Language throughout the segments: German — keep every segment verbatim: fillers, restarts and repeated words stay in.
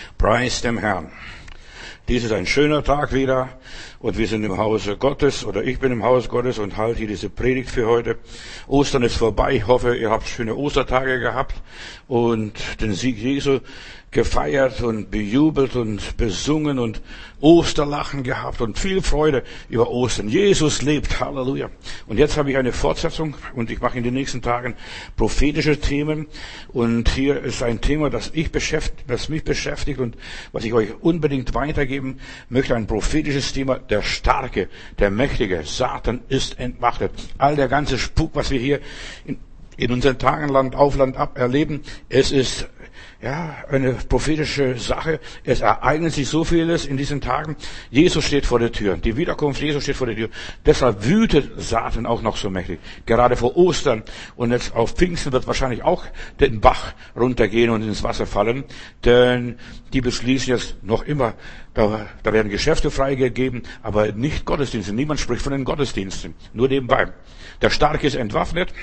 Preis dem Herrn. Dies ist ein schöner Tag wieder und wir sind im Hause Gottes oder ich bin im Haus Gottes und halte hier diese Predigt für heute. Ostern ist vorbei. Ich hoffe, ihr habt schöne Ostertage gehabt und den Sieg Jesu gefeiert und bejubelt und besungen und Osterlachen gehabt und viel Freude über Ostern. Jesus lebt, Halleluja. Und jetzt habe ich eine Fortsetzung und ich mache in den nächsten Tagen prophetische Themen. Und hier ist ein Thema, das, ich beschäftigt, das mich beschäftigt und was ich euch unbedingt weitergeben möchte. Ein prophetisches Thema, der Starke, der Mächtige. Satan ist entmachtet. All der ganze Spuk, was wir hier in, in unseren Tagen Land auf Land ab erleben, es ist ja, eine prophetische Sache. Es ereignet sich so vieles in diesen Tagen. Jesus steht vor der Tür. Die Wiederkunft Jesu steht vor der Tür. Deshalb wütet Satan auch noch so mächtig. Gerade vor Ostern und jetzt auf Pfingsten wird wahrscheinlich auch den Bach runtergehen und ins Wasser fallen. Denn die beschließen jetzt noch immer, da, da werden Geschäfte freigegeben, aber nicht Gottesdienste. Niemand spricht von den Gottesdiensten. Nur nebenbei. Der Starke ist entwaffnet.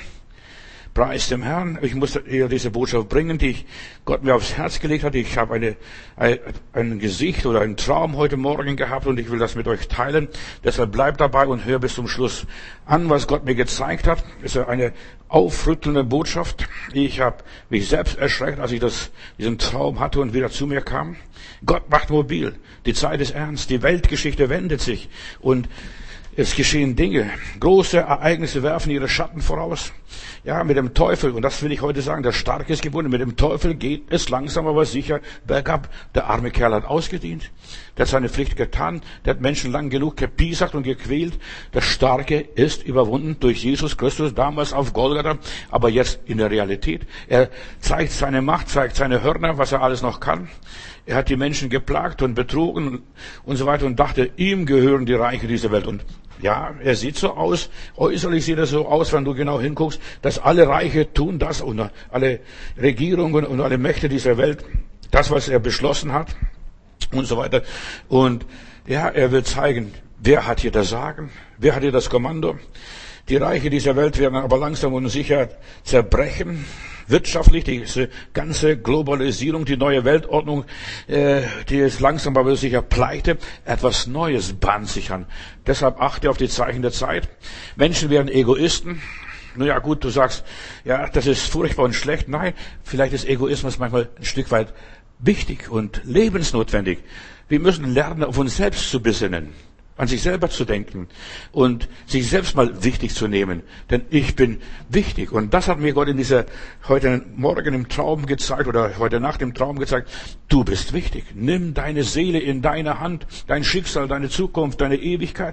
Preis dem Herrn. Ich muss ihr diese Botschaft bringen, die ich Gott mir aufs Herz gelegt hat. Ich habe eine, ein, ein Gesicht oder einen Traum heute Morgen gehabt und ich will das mit euch teilen. Deshalb bleibt dabei und hör bis zum Schluss an, was Gott mir gezeigt hat. Es ist eine aufrüttelnde Botschaft. Ich habe mich selbst erschreckt, als ich das, diesen Traum hatte und wieder zu mir kam. Gott macht mobil. Die Zeit ist ernst. Die Weltgeschichte wendet sich und es geschehen Dinge. Große Ereignisse werfen ihre Schatten voraus. Ja, mit dem Teufel, und das will ich heute sagen, der Starke ist gebunden. Mit dem Teufel geht es langsam, aber sicher bergab. Der arme Kerl hat ausgedient. Der hat seine Pflicht getan. Der hat Menschen lang genug gepiesackt und gequält. Der Starke ist überwunden durch Jesus Christus, damals auf Golgatha, aber jetzt in der Realität. Er zeigt seine Macht, zeigt seine Hörner, was er alles noch kann. Er hat die Menschen geplagt und betrogen und so weiter und dachte, ihm gehören die Reiche dieser Welt. Und ja, er sieht so aus, äußerlich sieht er so aus, wenn du genau hinguckst, dass alle Reiche tun das und alle Regierungen und alle Mächte dieser Welt, das, was er beschlossen hat und so weiter. Und ja, er will zeigen, wer hat hier das Sagen, wer hat hier das Kommando. Die Reiche dieser Welt werden aber langsam und sicher zerbrechen. Wirtschaftlich, diese ganze Globalisierung, die neue Weltordnung, äh, die ist langsam aber sicher pleite. Etwas Neues bahnt sich an. Deshalb achte auf die Zeichen der Zeit. Menschen werden Egoisten. Nun ja, gut, du sagst, ja, das ist furchtbar und schlecht. Nein, vielleicht ist Egoismus manchmal ein Stück weit wichtig und lebensnotwendig. Wir müssen lernen, auf uns selbst zu besinnen, an sich selber zu denken und sich selbst mal wichtig zu nehmen. Denn ich bin wichtig. Und das hat mir Gott in dieser, heute Morgen im Traum gezeigt oder heute Nacht im Traum gezeigt. Du bist wichtig. Nimm deine Seele in deine Hand, dein Schicksal, deine Zukunft, deine Ewigkeit.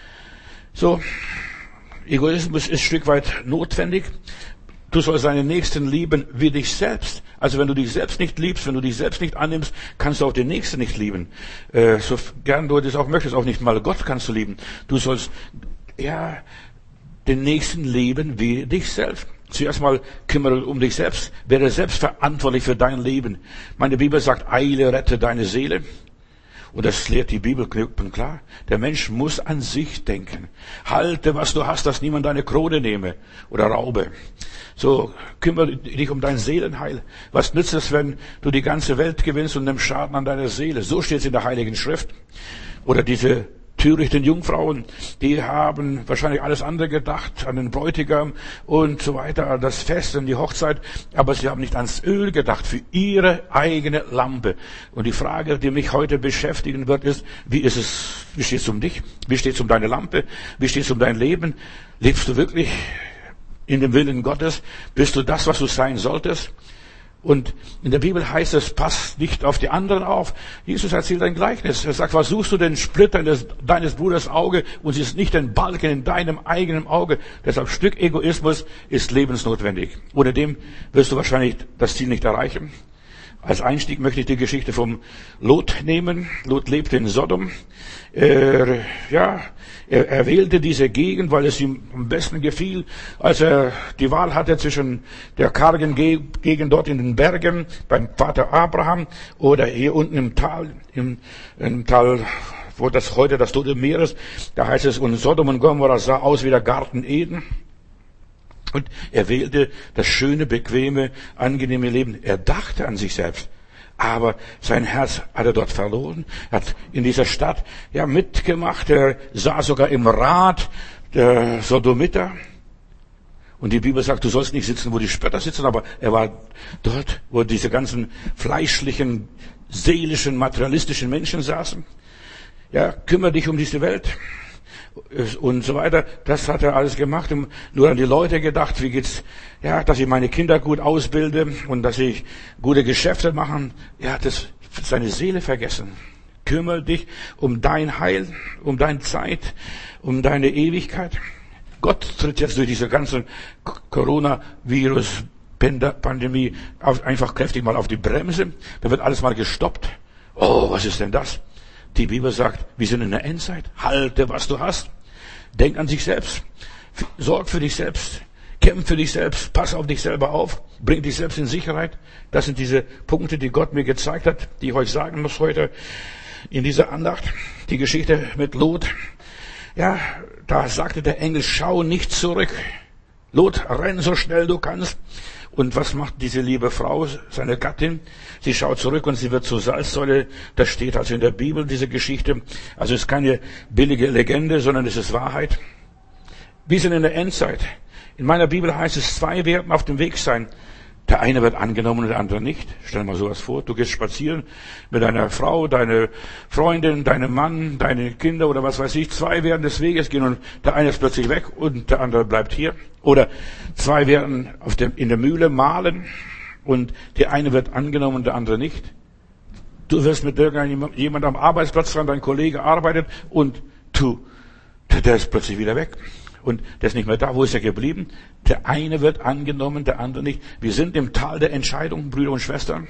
So, Egoismus ist ein Stück weit notwendig. Du sollst deinen Nächsten lieben wie dich selbst. Also wenn du dich selbst nicht liebst, wenn du dich selbst nicht annimmst, kannst du auch den Nächsten nicht lieben. Äh, so gern du das auch möchtest, auch nicht mal Gott kannst du lieben. Du sollst, ja, den Nächsten lieben wie dich selbst. Zuerst mal kümmere um dich selbst. Werde selbst verantwortlich für dein Leben. Meine Bibel sagt, eile, rette deine Seele. Und das lehrt die Bibel klipp und klar. Der Mensch muss an sich denken. Halte, was du hast, dass niemand deine Krone nehme oder raube. So, kümmere dich um dein Seelenheil. Was nützt es, wenn du die ganze Welt gewinnst und nimmst Schaden an deiner Seele? So steht es in der Heiligen Schrift. Oder diese törichten Jungfrauen, die haben wahrscheinlich alles andere gedacht, an den Bräutigam und so weiter, an das Fest, an die Hochzeit, aber sie haben nicht ans Öl gedacht, für ihre eigene Lampe. Und die Frage, die mich heute beschäftigen wird, ist, wie ist es, wie steht es um dich? Wie steht es um deine Lampe? Wie steht es um dein Leben? Lebst du wirklich in dem Willen Gottes? Bist du das, was du sein solltest? Und in der Bibel heißt es, pass nicht auf die anderen auf. Jesus erzählt ein Gleichnis. Er sagt, was suchst du den Splitter des, deines Bruders Auge und siehst nicht den Balken in deinem eigenen Auge. Deshalb Stück Egoismus ist lebensnotwendig. Ohne dem wirst du wahrscheinlich das Ziel nicht erreichen. Als Einstieg möchte ich die Geschichte vom Lot nehmen. Lot lebte in Sodom. Er, ja, er, er wählte diese Gegend, weil es ihm am besten gefiel. Als er die Wahl hatte zwischen der kargen Gegend dort in den Bergen beim Vater Abraham oder hier unten im Tal, im, im Tal, wo das heute das Tote Meer ist, da heißt es, und Sodom und Gomorra sah aus wie der Garten Eden. Und er wählte das schöne, bequeme, angenehme Leben. Er dachte an sich selbst. aber sein Herz hat er dort verloren, hat in dieser Stadt ja mitgemacht, er saß sogar im Rat der Sodomiter. Und die Bibel sagt, du sollst nicht sitzen, wo die Spötter sitzen, aber er war dort, wo diese ganzen fleischlichen, seelischen, materialistischen Menschen saßen. Ja, kümmere dich um diese Welt und so weiter. Das hat er alles gemacht und nur an die Leute gedacht, wie geht's, ja, dass ich meine Kinder gut ausbilde und dass ich gute Geschäfte machen. Er hat das, seine Seele vergessen. Kümmere dich um dein Heil, um deine Zeit, um deine Ewigkeit. Gott tritt jetzt durch diese ganze Coronavirus-Pandemie einfach kräftig mal auf die Bremse. Da wird alles mal gestoppt. Oh, was ist denn das? Die Bibel sagt, wir sind in der Endzeit. Halte, was du hast. Denk an dich selbst. Sorg für dich selbst. Kämpf für dich selbst. Pass auf dich selber auf. Bring dich selbst in Sicherheit. Das sind diese Punkte, die Gott mir gezeigt hat, die ich euch sagen muss heute in dieser Andacht. Die Geschichte mit Lot. Ja, da sagte der Engel, schau nicht zurück. Lot, renn so schnell du kannst. Und was macht diese liebe Frau, seine Gattin? Sie schaut zurück und sie wird zur Salzsäule. Das steht also in der Bibel, diese Geschichte. Also es ist keine billige Legende, sondern es ist Wahrheit. Wir sind in der Endzeit. In meiner Bibel heißt es, zwei werden auf dem Weg sein. Der eine wird angenommen und der andere nicht. Stell dir mal sowas vor. Du gehst spazieren mit deiner Frau, deine Freundin, deinem Mann, deine Kinder oder was weiß ich. Zwei werden des Weges gehen und der eine ist plötzlich weg und der andere bleibt hier. Oder zwei werden auf dem, in der Mühle mahlen und der eine wird angenommen und der andere nicht. Du wirst mit irgendjemandem am Arbeitsplatz dran, dein Kollege arbeitet und du, der ist plötzlich wieder weg. Und der ist nicht mehr da. Wo ist er geblieben? Der eine wird angenommen, der andere nicht. Wir sind im Tal der Entscheidung, Brüder und Schwestern.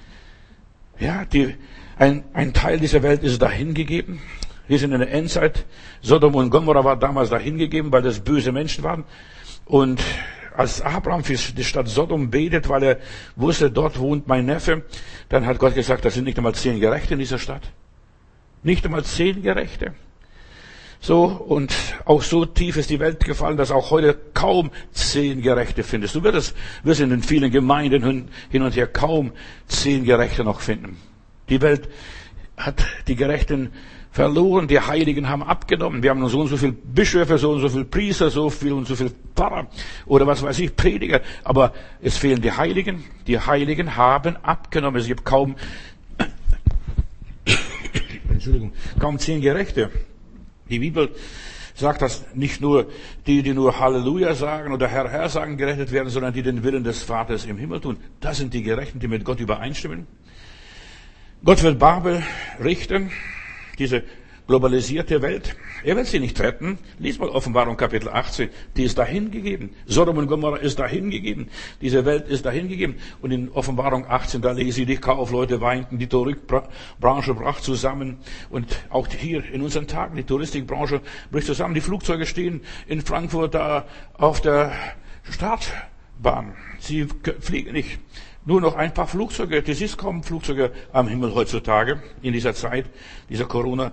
Ja, die, ein, ein Teil dieser Welt ist dahingegeben. Wir sind in der Endzeit. Sodom und Gomorra war damals dahingegeben, weil das böse Menschen waren. Und als Abraham für die Stadt Sodom betet, weil er wusste, dort wohnt mein Neffe, dann hat Gott gesagt, das sind nicht einmal zehn Gerechte in dieser Stadt. Nicht einmal zehn Gerechte. So, und auch so tief ist die Welt gefallen, dass auch heute kaum zehn Gerechte findest. Du wirst, wirst in den vielen Gemeinden hin und her kaum zehn Gerechte noch finden. Die Welt hat die Gerechten verloren, die Heiligen haben abgenommen. Wir haben so und so viele Bischöfe, so und so viele Priester, so viel und so viele Pfarrer oder was weiß ich, Prediger. Aber es fehlen die Heiligen. Die Heiligen haben abgenommen. Es gibt kaum, Entschuldigung, kaum zehn Gerechte. Die Bibel sagt, dass nicht nur die, die nur Halleluja sagen oder Herr, Herr sagen, gerettet werden, sondern die den Willen des Vaters im Himmel tun. Das sind die Gerechten, die mit Gott übereinstimmen. Gott wird Babel richten, diese globalisierte Welt. Er wird sie nicht retten. Lies mal Offenbarung Kapitel achtzehn. Die ist dahingegeben. Sodom und Gomorra ist dahingegeben. Diese Welt ist dahingegeben. Und in Offenbarung achtzehn, da lese ich, die Kaufleute weinten, die Touristikbranche brach zusammen. Und auch hier in unseren Tagen, die Touristikbranche bricht zusammen. Die Flugzeuge stehen in Frankfurt da auf der Startbahn. Sie fliegen nicht. Nur noch ein paar Flugzeuge. Das ist kaum Flugzeuge am Himmel heutzutage, in dieser Zeit, dieser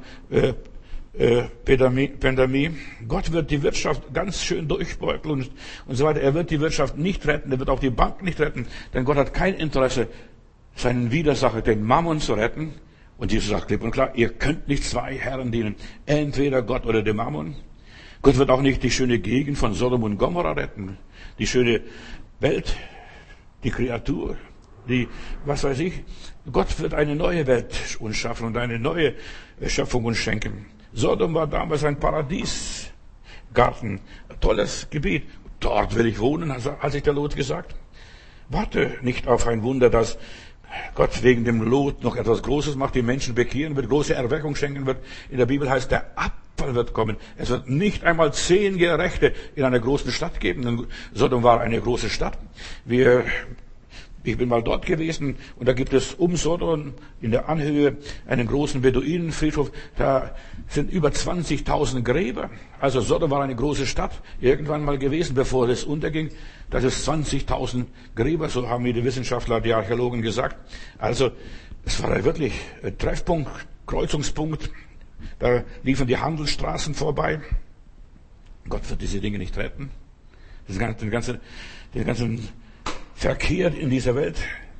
Corona-Pandemie. Gott wird die Wirtschaft ganz schön durchbeuteln und, und so weiter. Er wird die Wirtschaft nicht retten. Er wird auch die Banken nicht retten. Denn Gott hat kein Interesse, seinen Widersacher, den Mammon, zu retten. Und Jesus sagt klipp und klar, ihr könnt nicht zwei Herren dienen. Entweder Gott oder dem Mammon. Gott wird auch nicht die schöne Gegend von Sodom und Gomorra retten. Die schöne Welt, die Kreatur, die, was weiß ich, Gott wird eine neue Welt uns schaffen und eine neue Schöpfung uns schenken. Sodom war damals ein Paradiesgarten, ein tolles Gebiet. Dort will ich wohnen, hat sich der Lot gesagt. Warte nicht auf ein Wunder, dass Gott wegen dem Lot noch etwas Großes macht, die Menschen bekehren wird, große Erweckung schenken wird. In der Bibel heißt, der Abfall wird kommen. Es wird nicht einmal zehn Gerechte in einer großen Stadt geben. Denn Sodom war eine große Stadt. Wir, ich bin mal dort gewesen und da gibt es um Sodom in der Anhöhe einen großen Beduinenfriedhof. Da sind über zwanzigtausend Gräber. Also Sodom war eine große Stadt, irgendwann mal gewesen, bevor es unterging. Das ist zwanzigtausend Gräber, so haben mir die Wissenschaftler, die Archäologen gesagt. Also es war wirklich ein Treffpunkt, Kreuzungspunkt. Da liefen die Handelsstraßen vorbei. Gott wird diese Dinge nicht retten. Den ganzen, den ganzen Verkehr in dieser Welt,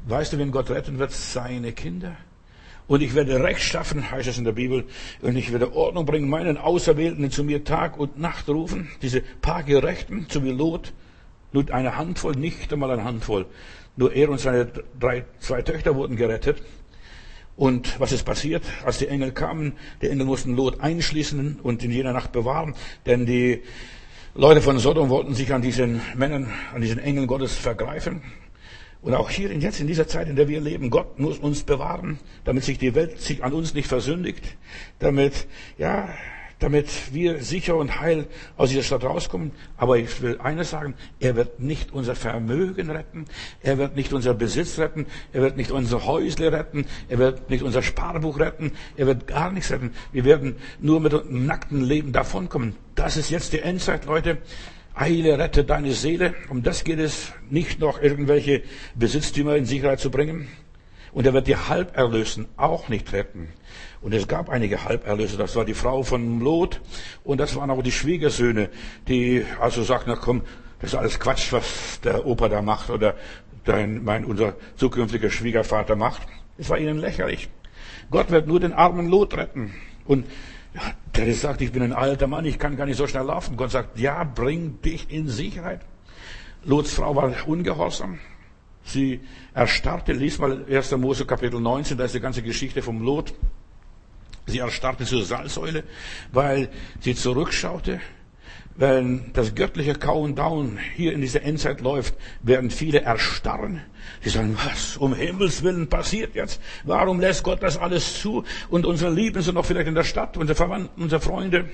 Weißt du, wen Gott retten wird? Seine Kinder. Und ich werde Recht schaffen, heißt es in der Bibel, und ich werde Ordnung bringen, meinen Auserwählten, die zu mir Tag und Nacht rufen, diese paar Gerechten, so wie Lot, nur eine Handvoll, nicht einmal eine Handvoll. Nur er und seine drei, zwei Töchter wurden gerettet. Und was ist passiert? Als die Engel kamen, die Engel mussten Lot einschließen und in jener Nacht bewahren, denn die Leute von Sodom wollten sich an diesen Männern, an diesen Engeln Gottes vergreifen. Und auch hier und jetzt, in dieser Zeit, in der wir leben, Gott muss uns bewahren, damit sich die Welt sich an uns nicht versündigt, damit, ja, damit wir sicher und heil aus dieser Stadt rauskommen. Aber ich will eines sagen, er wird nicht unser Vermögen retten, er wird nicht unser Besitz retten, er wird nicht unser Häusle retten, er wird nicht unser Sparbuch retten, er wird gar nichts retten. Wir werden nur mit einem nackten Leben davonkommen. Das ist jetzt die Endzeit, Leute. Eile, rette deine Seele. Um das geht es, nicht noch irgendwelche Besitztümer in Sicherheit zu bringen. Und er wird die Halberlösen auch nicht retten. Und es gab einige Halberlöse. Das war die Frau von Lot und das waren auch die Schwiegersöhne, die also sagten, na komm, das ist alles Quatsch, was der Opa da macht oder dein, mein, unser zukünftiger Schwiegervater macht. Es war ihnen lächerlich. Gott wird nur den armen Lot retten. Und ja, der sagt, ich bin ein alter Mann, ich kann gar nicht so schnell laufen. Gott sagt, ja, bring dich in Sicherheit. Lots Frau war ungehorsam. Sie erstarrte, lies mal erster Mose Kapitel neunzehn, da ist die ganze Geschichte vom Lot. Sie erstarrte zur Salzsäule, weil sie zurückschaute. Wenn das göttliche Countdown hier in dieser Endzeit läuft, werden viele erstarren. Sie sagen, was um Himmels Willen passiert jetzt? Warum lässt Gott das alles zu? Und unsere Lieben sind noch vielleicht in der Stadt, unsere Verwandten, unsere Freunde.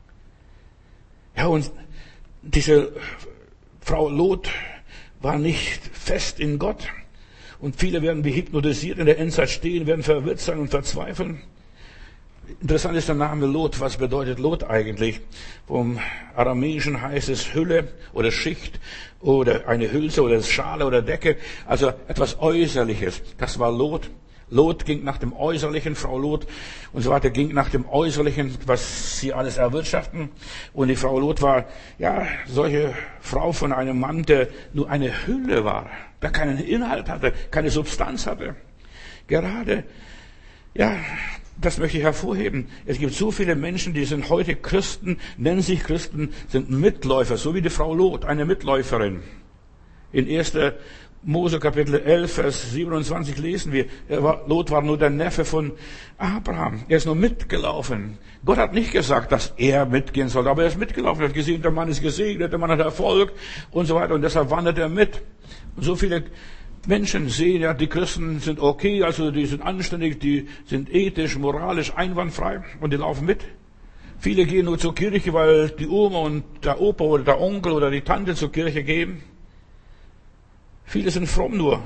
Ja, und diese Frau Lot war nicht fest in Gott. Und viele werden wie hypnotisiert in der Endzeit stehen, werden verwirrt sein und verzweifeln. Interessant ist der Name Lot. Was bedeutet Lot eigentlich? Vom Aramäischen heißt es Hülle oder Schicht oder eine Hülse oder Schale oder Decke. Also etwas Äußerliches. Das war Lot. Lot ging nach dem Äußerlichen, Frau Lot und so weiter ging nach dem Äußerlichen, was sie alles erwirtschaften. Und die Frau Lot war, ja, solche Frau von einem Mann, der nur eine Hülle war, der keinen Inhalt hatte, keine Substanz hatte. Gerade, ja, das möchte ich hervorheben. Es gibt so viele Menschen, die sind heute Christen, nennen sich Christen, sind Mitläufer, so wie die Frau Lot, eine Mitläuferin. In erster Mose Kapitel elf, Vers siebenundzwanzig lesen wir, er war, Lot war nur der Neffe von Abraham. Er ist nur mitgelaufen. Gott hat nicht gesagt, dass er mitgehen soll, aber er ist mitgelaufen. Er hat gesehen, der Mann ist gesegnet, der Mann hat Erfolg und so weiter. Und deshalb wandert er mit. Und so viele Menschen sehen ja, die Christen sind okay, also die sind anständig, die sind ethisch, moralisch einwandfrei und die laufen mit. Viele gehen nur zur Kirche, weil die Oma und der Opa oder der Onkel oder die Tante zur Kirche gehen. Viele sind fromm nur.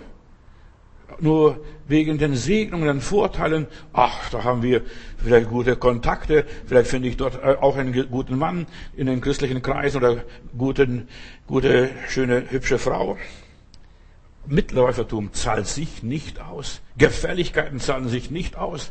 Nur wegen den Segnungen, den Vorteilen. Ach, da haben wir vielleicht gute Kontakte. Vielleicht finde ich dort auch einen guten Mann in den christlichen Kreisen oder guten, gute, schöne, hübsche Frau. Mitläufertum zahlt sich nicht aus. Gefälligkeiten zahlen sich nicht aus.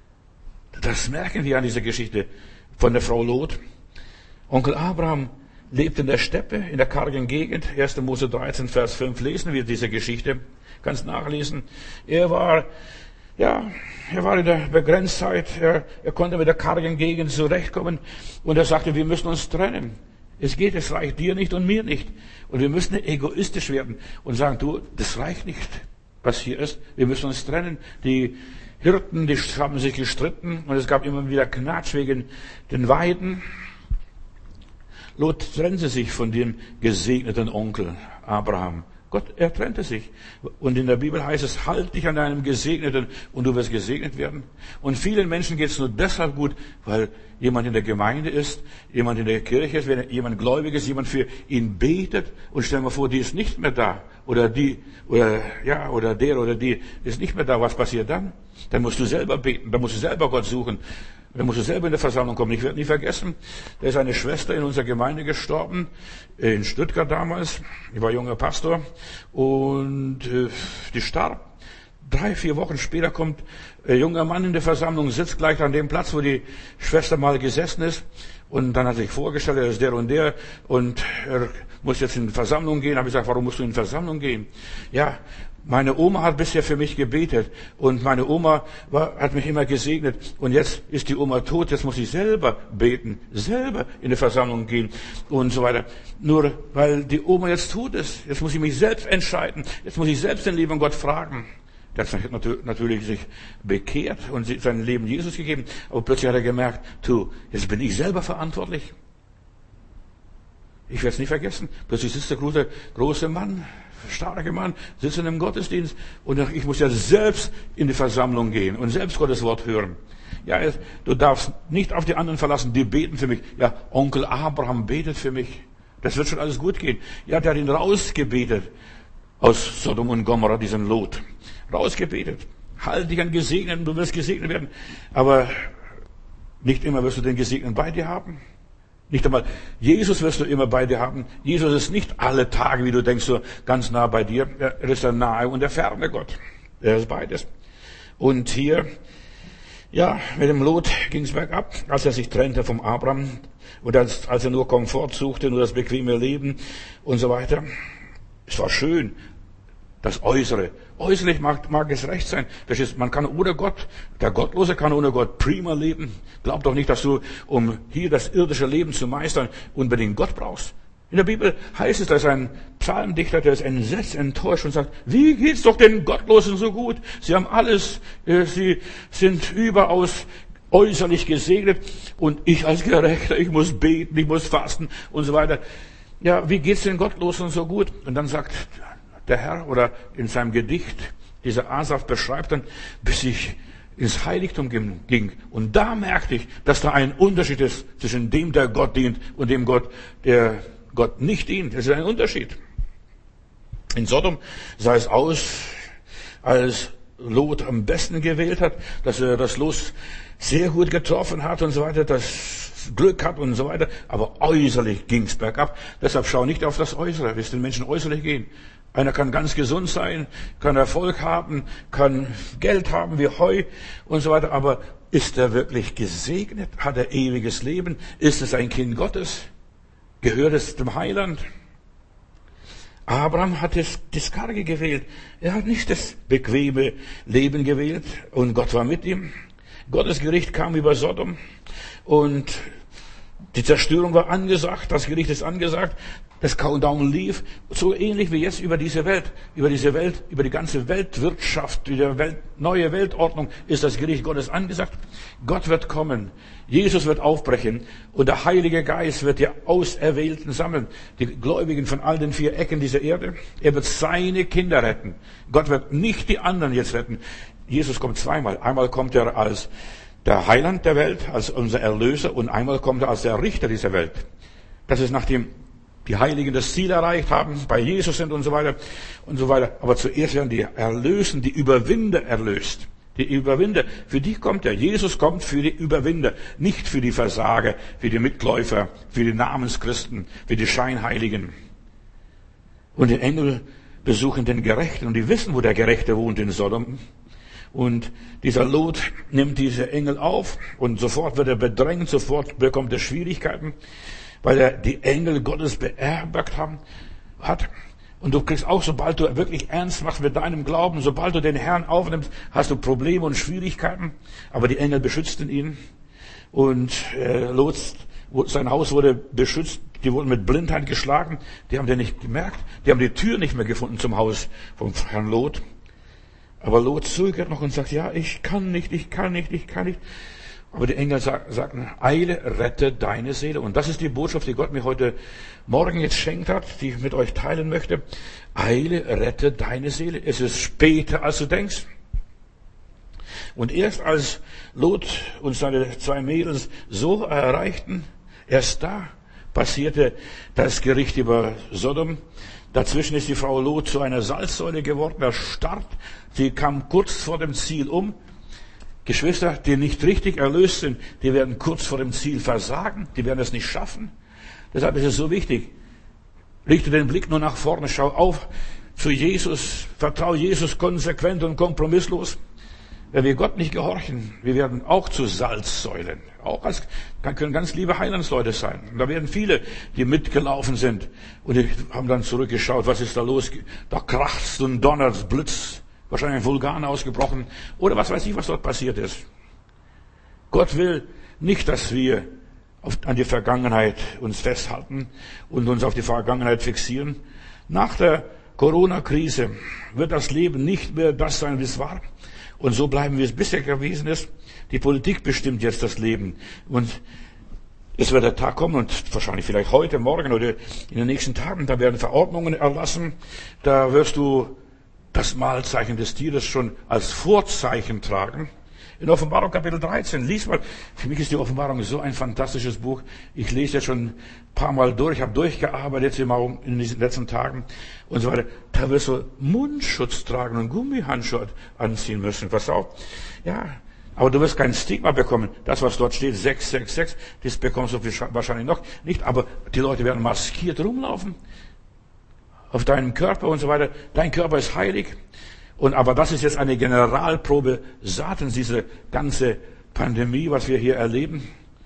Das merken wir an dieser Geschichte von der Frau Lot. Onkel Abraham lebt in der Steppe, in der kargen Gegend. erster Mose dreizehn, Vers fünf lesen wir diese Geschichte. Kannst nachlesen. Er war, ja, er war in der Begrenztheit. Er, er konnte mit der kargen Gegend zurechtkommen. Und er sagte, wir müssen uns trennen. Es geht, es reicht dir nicht und mir nicht. Und wir müssen egoistisch werden und sagen, du, das reicht nicht, was hier ist. Wir müssen uns trennen. Die Hirten, die haben sich gestritten und es gab immer wieder Knatsch wegen den Weiden. Lot trennte sich von dem gesegneten Onkel Abraham. Gott, er trennte sich. Und in der Bibel heißt es, halt dich an deinem Gesegneten und du wirst gesegnet werden. Und vielen Menschen geht es nur deshalb gut, weil jemand in der Gemeinde ist, jemand in der Kirche ist, wenn jemand gläubig ist, jemand für ihn betet. Und stell dir vor, die ist nicht mehr da. Oder die, oder, ja, oder der oder die ist nicht mehr da. Was passiert dann? Dann musst du selber beten, dann musst du selber Gott suchen. Dann musst du selber in der Versammlung kommen. Ich werde nie vergessen, da ist eine Schwester in unserer Gemeinde gestorben, in Stuttgart damals. Ich war junger Pastor und äh, die starb. Drei, vier Wochen später kommt ein junger Mann in der Versammlung, sitzt gleich an dem Platz, wo die Schwester mal gesessen ist. Und dann hat er sich vorgestellt, er ist der und der und er muss jetzt in die Versammlung gehen. Habe ich gesagt, warum musst du in die Versammlung gehen? Ja, Meine Oma hat bisher für mich gebetet und meine Oma war, hat mich immer gesegnet und jetzt ist die Oma tot, jetzt muss ich selber beten, selber in die Versammlung gehen und so weiter. Nur weil die Oma jetzt tot ist, jetzt muss ich mich selbst entscheiden, jetzt muss ich selbst den lieben Gott fragen. Der hat natürlich sich bekehrt und sein Leben Jesus gegeben, aber plötzlich hat er gemerkt, du, jetzt bin ich selber verantwortlich. Ich werde es nicht vergessen, plötzlich sitzt der große, große Mann, starke Mann, sitzt in einem Gottesdienst und ich muss ja selbst in die Versammlung gehen und selbst Gottes Wort hören. Ja, du darfst nicht auf die anderen verlassen, die beten für mich. Ja, Onkel Abraham betet für mich. Das wird schon alles gut gehen. Ja, der hat ihn rausgebetet aus Sodom und Gomorra, diesen Lot. Rausgebetet. Halt dich an Gesegneten, du wirst gesegnet werden. Aber nicht immer wirst du den Gesegneten bei dir haben. Nicht einmal Jesus wirst du immer bei dir haben. Jesus ist nicht alle Tage, wie du denkst, so ganz nah bei dir. Er ist der nahe und der ferne Gott. Er ist beides. Und hier, ja, mit dem Lot ging es bergab, als er sich trennte vom Abraham und als, als er nur Komfort suchte, nur das bequeme Leben und so weiter. Es war schön. Das Äußere. Äußerlich mag, mag es recht sein. Das ist, man kann ohne Gott, der Gottlose kann ohne Gott prima leben. Glaub doch nicht, dass du, um hier das irdische Leben zu meistern, unbedingt Gott brauchst. In der Bibel heißt es, dass ein Psalmdichter, der ist entsetzt, enttäuscht und sagt, wie geht's doch den Gottlosen so gut? Sie haben alles, äh, sie sind überaus äußerlich gesegnet und ich als Gerechter, ich muss beten, ich muss fasten und so weiter. Ja, wie geht's den Gottlosen so gut? Und dann sagt der Herr, oder in seinem Gedicht, dieser Asaf beschreibt dann, bis ich ins Heiligtum ging. Und da merkte ich, dass da ein Unterschied ist zwischen dem, der Gott dient, und dem Gott, der Gott nicht dient. Es ist ein Unterschied. In Sodom sah es aus, als Lot am besten gewählt hat, dass er das Los sehr gut getroffen hat und so weiter, das Glück hat und so weiter. Aber äußerlich ging's bergab. Deshalb schau nicht auf das Äußere, wie es den Menschen äußerlich gehen. Einer kann ganz gesund sein, kann Erfolg haben, kann Geld haben wie Heu und so weiter. Aber ist er wirklich gesegnet? Hat er ewiges Leben? Ist es ein Kind Gottes? Gehört es dem Heiland? Abraham hat das, das Karge gewählt. Er hat nicht das bequeme Leben gewählt und Gott war mit ihm. Gottes Gericht kam über Sodom und die Zerstörung war angesagt, das Gericht ist angesagt, das Countdown lief, so ähnlich wie jetzt über diese Welt, über diese Welt, über die ganze Weltwirtschaft, die Welt, neue Weltordnung ist das Gericht Gottes angesagt. Gott wird kommen, Jesus wird aufbrechen und der Heilige Geist wird die Auserwählten sammeln, die Gläubigen von all den vier Ecken dieser Erde. Er wird seine Kinder retten. Gott wird nicht die anderen jetzt retten. Jesus kommt zweimal. Einmal kommt er als der Heiland der Welt, als unser Erlöser, und einmal kommt er als der Richter dieser Welt. Das ist nachdem die Heiligen das Ziel erreicht haben, bei Jesus sind und so weiter und so weiter. Aber zuerst werden die Erlösen, die Überwinder erlöst. Die Überwinder, für die kommt er. Jesus kommt für die Überwinder, nicht für die Versager, für die Mitläufer, für die Namenschristen, für die Scheinheiligen. Und die Engel besuchen den Gerechten und die wissen, wo der Gerechte wohnt, in Sodom. Und dieser Lot nimmt diese Engel auf und sofort wird er bedrängt, sofort bekommt er Schwierigkeiten, weil er die Engel Gottes beherbergt haben, hat. Und du kriegst auch, sobald du wirklich ernst machst mit deinem Glauben, sobald du den Herrn aufnimmst, hast du Probleme und Schwierigkeiten. Aber die Engel beschützten ihn. Und äh, Lot, sein Haus wurde beschützt. Die wurden mit Blindheit geschlagen. Die haben den nicht gemerkt. Die haben die Tür nicht mehr gefunden zum Haus vom Herrn Lot. Aber Lot zögert noch und sagt, ja, ich kann nicht, ich kann nicht, ich kann nicht. Aber die Engel sagten, eile, rette deine Seele. Und das ist die Botschaft, die Gott mir heute Morgen jetzt schenkt hat, die ich mit euch teilen möchte. Eile, rette deine Seele. Es ist später, als du denkst. Und erst als Lot und seine zwei Mädels so erreichten, erst da passierte das Gericht über Sodom. Dazwischen ist die Frau Lot zu einer Salzsäule geworden, erstarrt. Sie kam kurz vor dem Ziel um. Geschwister, die nicht richtig erlöst sind, die werden kurz vor dem Ziel versagen, die werden es nicht schaffen. Deshalb ist es so wichtig. Richte den Blick nur nach vorne, schau auf zu Jesus, vertraue Jesus konsequent und kompromisslos. wenn wir Gott nicht gehorchen, wir werden auch zu Salzsäulen. Auch als, können ganz liebe Heilandsleute sein. Und da werden viele, die mitgelaufen sind und die haben dann zurückgeschaut, was ist da los? Da kracht's und donnert, Blitz, wahrscheinlich ein Vulkan ausgebrochen oder was weiß ich, was dort passiert ist. Gott will nicht, dass wir auf, an die Vergangenheit uns festhalten und uns auf die Vergangenheit fixieren. Nach der Corona-Krise wird das Leben nicht mehr das sein, wie es war. Und so bleiben, wie es bisher gewesen ist. Die Politik bestimmt jetzt das Leben. Und es wird der Tag kommen, und wahrscheinlich vielleicht heute, morgen oder in den nächsten Tagen, da werden Verordnungen erlassen. Da wirst du das Mahlzeichen des Tieres schon als Vorzeichen tragen. In Offenbarung Kapitel dreizehn, lies mal. Für mich ist die Offenbarung so ein fantastisches Buch. Ich lese jetzt schon ein paar Mal durch, habe durchgearbeitet jetzt immer in diesen letzten Tagen und so weiter. Da wirst du Mundschutz tragen und Gummihandschuhe anziehen müssen. Pass auf. Ja, aber du wirst kein Stigma bekommen. Das, was dort steht, sechs sechs sechs, das bekommst du wahrscheinlich noch nicht. Aber die Leute werden maskiert rumlaufen. Auf deinem Körper und so weiter. Dein Körper ist heilig. Und aber das ist jetzt eine Generalprobe Satans, diese ganze Pandemie, was wir hier erleben.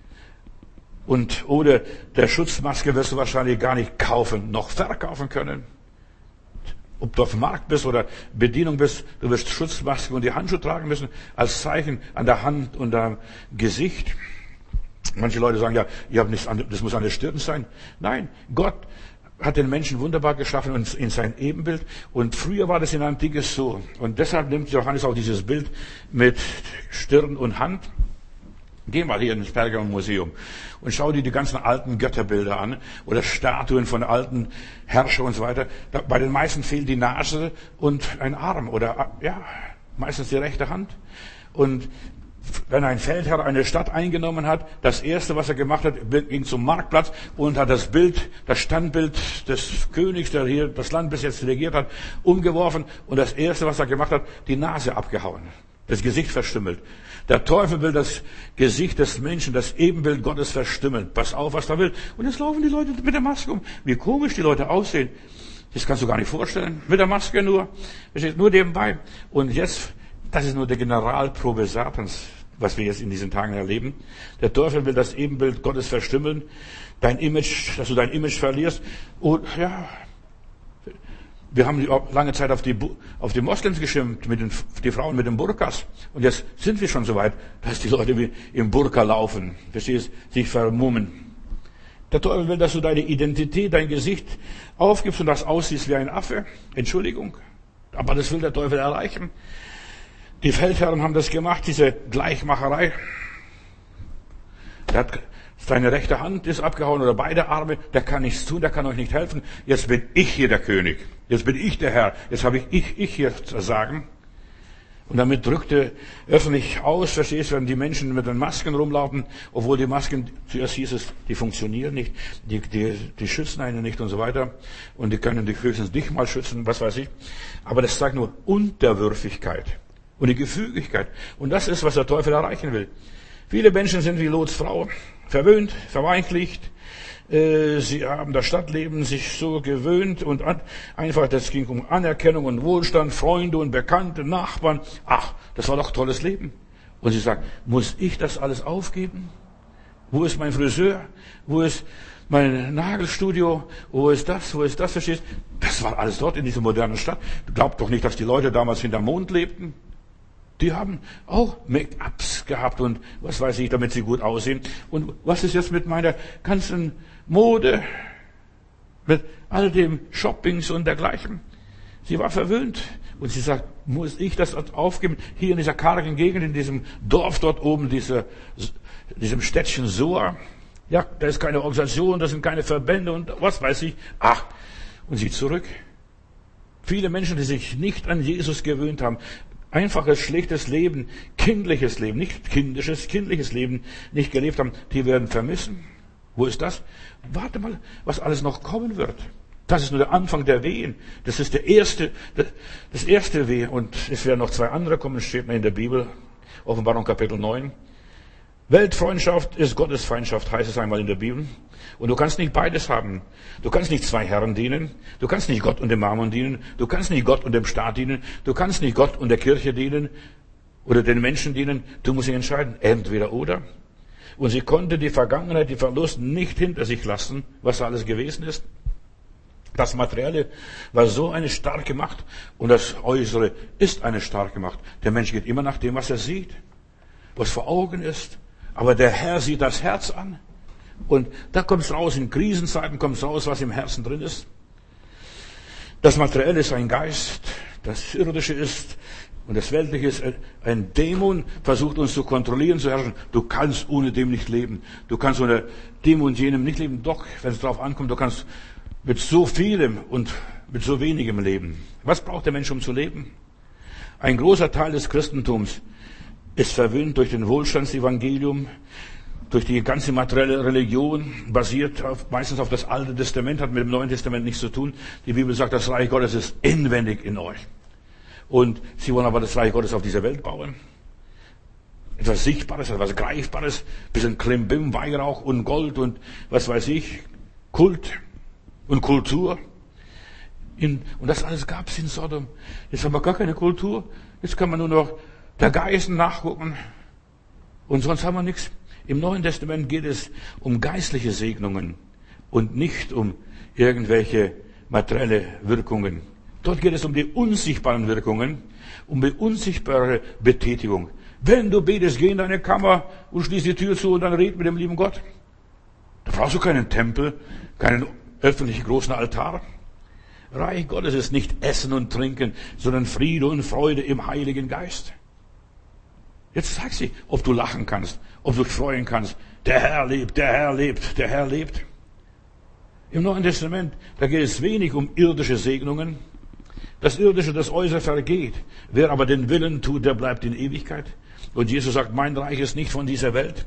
Und ohne der Schutzmaske wirst du wahrscheinlich gar nicht kaufen, noch verkaufen können. Ob du auf dem Markt bist oder Bedienung bist, du wirst Schutzmaske und die Handschuhe tragen müssen, als Zeichen an der Hand und am Gesicht. Manche Leute sagen, ja, ihr habt nichts an, das muss an der Stirn sein. Nein, Gott hat den Menschen wunderbar geschaffen und in sein Ebenbild. Und früher war das in Antikes so. Und deshalb nimmt Johannes auch dieses Bild mit Stirn und Hand. Geh mal hier ins Pergamon Museum und schau dir die ganzen alten Götterbilder an oder Statuen von alten Herrschern und so weiter. Da, bei den meisten fehlt die Nase und ein Arm oder, ja, meistens die rechte Hand. Und wenn ein Feldherr eine Stadt eingenommen hat, das erste, was er gemacht hat, ging zum Marktplatz und hat das Bild, das Standbild des Königs, der hier das Land bis jetzt regiert hat, umgeworfen und das erste, was er gemacht hat, die Nase abgehauen, das Gesicht verstümmelt. Der Teufel will das Gesicht des Menschen, das Ebenbild Gottes verstümmeln. Pass auf, was er will. Und jetzt laufen die Leute mit der Maske um. Wie komisch die Leute aussehen. Das kannst du gar nicht vorstellen. Mit der Maske nur. Das ist nur nebenbei. Und jetzt, das ist nur die Generalprobe Satans, was wir jetzt in diesen Tagen erleben. Der Teufel will das Ebenbild Gottes verstümmeln, dein Image, dass du dein Image verlierst. Und ja, wir haben lange Zeit auf die, auf die Moslems geschimpft, mit den, die Frauen mit den Burkas. Und jetzt sind wir schon so weit, dass die Leute wie im Burka laufen, verstehst, sich vermummen. Der Teufel will, dass du deine Identität, dein Gesicht aufgibst und das aussiehst wie ein Affe. Entschuldigung. Aber das will der Teufel erreichen. Die Feldherren haben das gemacht, diese Gleichmacherei. Der hat, seine rechte Hand ist abgehauen oder beide Arme, der kann nichts tun, der kann euch nicht helfen. Jetzt bin ich hier der König. Jetzt bin ich der Herr. Jetzt habe ich ich, ich hier zu sagen. Und damit drückte öffentlich aus, verstehst du, wenn die Menschen mit den Masken rumlaufen, obwohl die Masken, zuerst hieß es, die funktionieren nicht, die, die, die schützen einen nicht und so weiter. Und die können dich höchstens dich mal schützen, was weiß ich. Aber das zeigt nur Unterwürfigkeit und die Gefügigkeit. Und das ist, was der Teufel erreichen will. Viele Menschen sind wie Lots Frau, verwöhnt, verweichlicht. Sie haben das Stadtleben sich so gewöhnt und einfach, das ging um Anerkennung und Wohlstand, Freunde und Bekannte, Nachbarn. Ach, das war doch ein tolles Leben. Und sie sagt, muss ich das alles aufgeben? Wo ist mein Friseur? Wo ist mein Nagelstudio? Wo ist das? Wo ist das? Verstehst? Das war alles dort in dieser modernen Stadt. Du glaubst doch nicht, dass die Leute damals hinterm Mond lebten? Die haben auch Make-ups gehabt und was weiß ich, damit sie gut aussehen. Und was ist jetzt mit meiner ganzen Mode, mit all dem Shoppings und dergleichen? Sie war verwöhnt und sie sagt, muss ich das aufgeben? Hier in dieser kargen Gegend, in diesem Dorf dort oben, dieser, diesem Städtchen Soa. Ja, da ist keine Organisation, da sind keine Verbände und was weiß ich. Ach, und sie zurück. Viele Menschen, die sich nicht an Jesus gewöhnt haben, einfaches, schlechtes Leben, kindliches Leben, nicht kindisches, kindliches Leben nicht gelebt haben, die werden vermissen. Wo ist das? Warte mal, was alles noch kommen wird. Das ist nur der Anfang der Wehen. Das ist der erste, das erste Weh. Und es werden noch zwei andere kommen, steht in der Bibel. Offenbarung Kapitel neun. Weltfreundschaft ist Gottesfeindschaft, heißt es einmal in der Bibel. Und du kannst nicht beides haben. Du kannst nicht zwei Herren dienen. Du kannst nicht Gott und dem Mammon dienen. Du kannst nicht Gott und dem Staat dienen. Du kannst nicht Gott und der Kirche dienen. oder den Menschen dienen, du musst dich entscheiden, entweder oder. Und sie konnte die Vergangenheit, die Verlust nicht hinter sich lassen, was da alles gewesen ist. Das Materielle war so eine starke Macht und das Äußere ist eine starke Macht. Der Mensch geht immer nach dem, was er sieht, was vor Augen ist. Aber der Herr sieht das Herz an. Und da kommt es raus, in Krisenzeiten kommt es raus, was im Herzen drin ist. Das Materielle ist ein Geist, das Irdische ist und das Weltliche ist ein Dämon, versucht uns zu kontrollieren, zu herrschen. Du kannst ohne dem nicht leben. Du kannst ohne dem und jenem nicht leben. Doch, wenn es darauf ankommt, du kannst mit so vielem und mit so wenigem leben. Was braucht der Mensch, um zu leben? Ein großer Teil des Christentums ist verwöhnt durch den Wohlstandsevangelium, durch die ganze materielle Religion, basiert auf, meistens auf das Alte Testament, hat mit dem Neuen Testament nichts zu tun. Die Bibel sagt, das Reich Gottes ist inwendig in euch. Und sie wollen aber das Reich Gottes auf dieser Welt bauen. Etwas Sichtbares, etwas Greifbares, bisschen Klimbim, Weihrauch und Gold und was weiß ich, Kult und Kultur. In, und das alles gab es in Sodom. Jetzt haben wir gar keine Kultur. Jetzt kann man nur noch der Geißen nachgucken. Und sonst haben wir nichts. Im Neuen Testament geht es um geistliche Segnungen und nicht um irgendwelche materielle Wirkungen. Dort geht es um die unsichtbaren Wirkungen, um die unsichtbare Betätigung. Wenn du betest, geh in deine Kammer und schließ die Tür zu und dann red mit dem lieben Gott. Da brauchst du keinen Tempel, keinen öffentlichen großen Altar. Reich Gottes ist nicht Essen und Trinken, sondern Friede und Freude im Heiligen Geist. Jetzt sag sie, ob du lachen kannst, ob du dich freuen kannst. Der Herr lebt, der Herr lebt, der Herr lebt. Im Neuen Testament, da geht es wenig um irdische Segnungen. Das Irdische, das Äußere vergeht. Wer aber den Willen tut, der bleibt in Ewigkeit. Und Jesus sagt, mein Reich ist nicht von dieser Welt.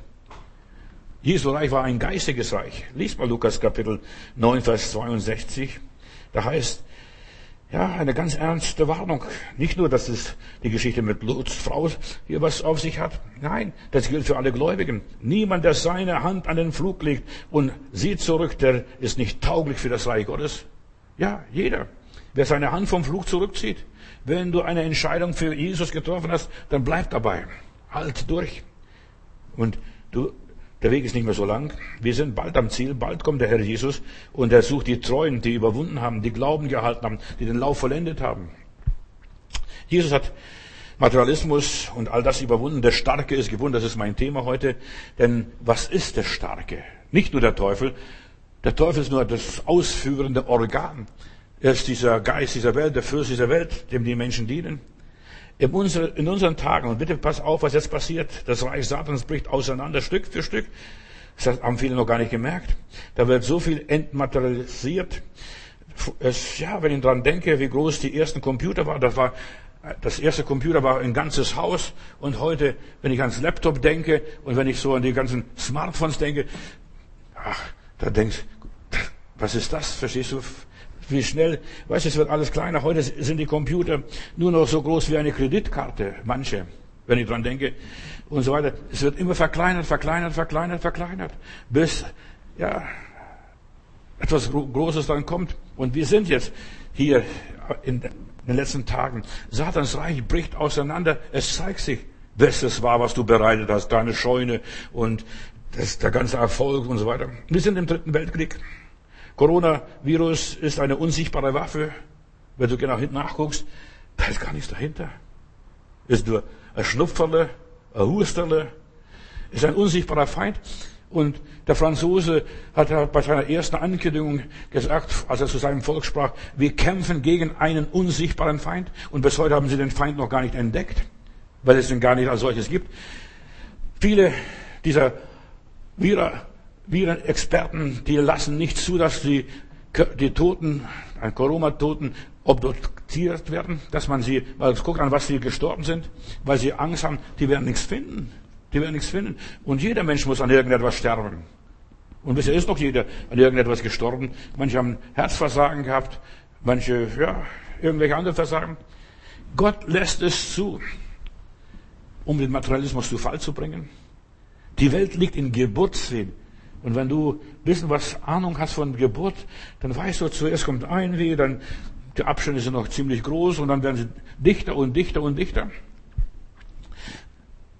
Jesu Reich war ein geistiges Reich. Lies mal Lukas Kapitel neun, Vers zweiundsechzig. Da heißt, ja, eine ganz ernste Warnung. Nicht nur, dass es die Geschichte mit Lots Frau hier was auf sich hat. Nein, das gilt für alle Gläubigen. Niemand, der seine Hand an den Flug legt und sieht zurück, der ist nicht tauglich für das Reich Gottes. Ja, jeder. Wer seine Hand vom Flug zurückzieht, wenn du eine Entscheidung für Jesus getroffen hast, dann bleib dabei. Halt durch. Und du, der Weg ist nicht mehr so lang. Wir sind bald am Ziel. Bald kommt der Herr Jesus und er sucht die Treuen, die überwunden haben, die Glauben gehalten haben, die den Lauf vollendet haben. Jesus hat Materialismus und all das überwunden. Der Starke ist gewonnen. Das ist mein Thema heute. Denn was ist der Starke? Nicht nur der Teufel. Der Teufel ist nur das ausführende Organ. Er ist dieser Geist dieser Welt, der Fürst dieser Welt, dem die Menschen dienen. In, unsere, in unseren Tagen, und bitte pass auf, was jetzt passiert, das Reich Satans bricht auseinander, Stück für Stück. Das haben viele noch gar nicht gemerkt. Da wird so viel entmaterialisiert. Es, ja, wenn ich dran denke, wie groß die ersten Computer waren, das war, das erste Computer war ein ganzes Haus. Und heute, wenn ich ans Laptop denke und wenn ich so an die ganzen Smartphones denke, ach, da denkst, was ist das? Verstehst du? Wie schnell, weißt du, es wird alles kleiner. Heute sind die Computer nur noch so groß wie eine Kreditkarte, manche, wenn ich dran denke, und so weiter. Es wird immer verkleinert, verkleinert, verkleinert, verkleinert, bis, ja, etwas Großes dann kommt. Und wir sind jetzt hier in den letzten Tagen. Satans Reich bricht auseinander. Es zeigt sich, Bestes war, was du bereitet hast, deine Scheune und das, der ganze Erfolg und so weiter. Wir sind im Dritten Weltkrieg. Coronavirus ist eine unsichtbare Waffe. Wenn du genau hinten nachguckst, da ist gar nichts dahinter. Ist nur ein Schnupferle, ein Husterle. Ist ein unsichtbarer Feind. Und der Franzose hat bei seiner ersten Ankündigung gesagt, als er zu seinem Volk sprach, wir kämpfen gegen einen unsichtbaren Feind. Und bis heute haben sie den Feind noch gar nicht entdeckt, weil es ihn gar nicht als solches gibt. Viele dieser Viren, Virenexperten, die lassen nicht zu, dass die, die Toten, ein Corona-Toten, obduziert werden, dass man sie, weil es guckt an, was sie gestorben sind, weil sie Angst haben, die werden nichts finden. Die werden nichts finden. Und jeder Mensch muss an irgendetwas sterben. Und bisher ist noch jeder an irgendetwas gestorben. Manche haben Herzversagen gehabt, manche, ja, irgendwelche andere Versagen. Gott lässt es zu, um den Materialismus zu Fall zu bringen. Die Welt liegt in Geburtswehen. Und wenn du ein bisschen was Ahnung hast von Geburt, dann weißt du, zuerst kommt ein Weh, dann die Abstände sind noch ziemlich groß und dann werden sie dichter und dichter und dichter.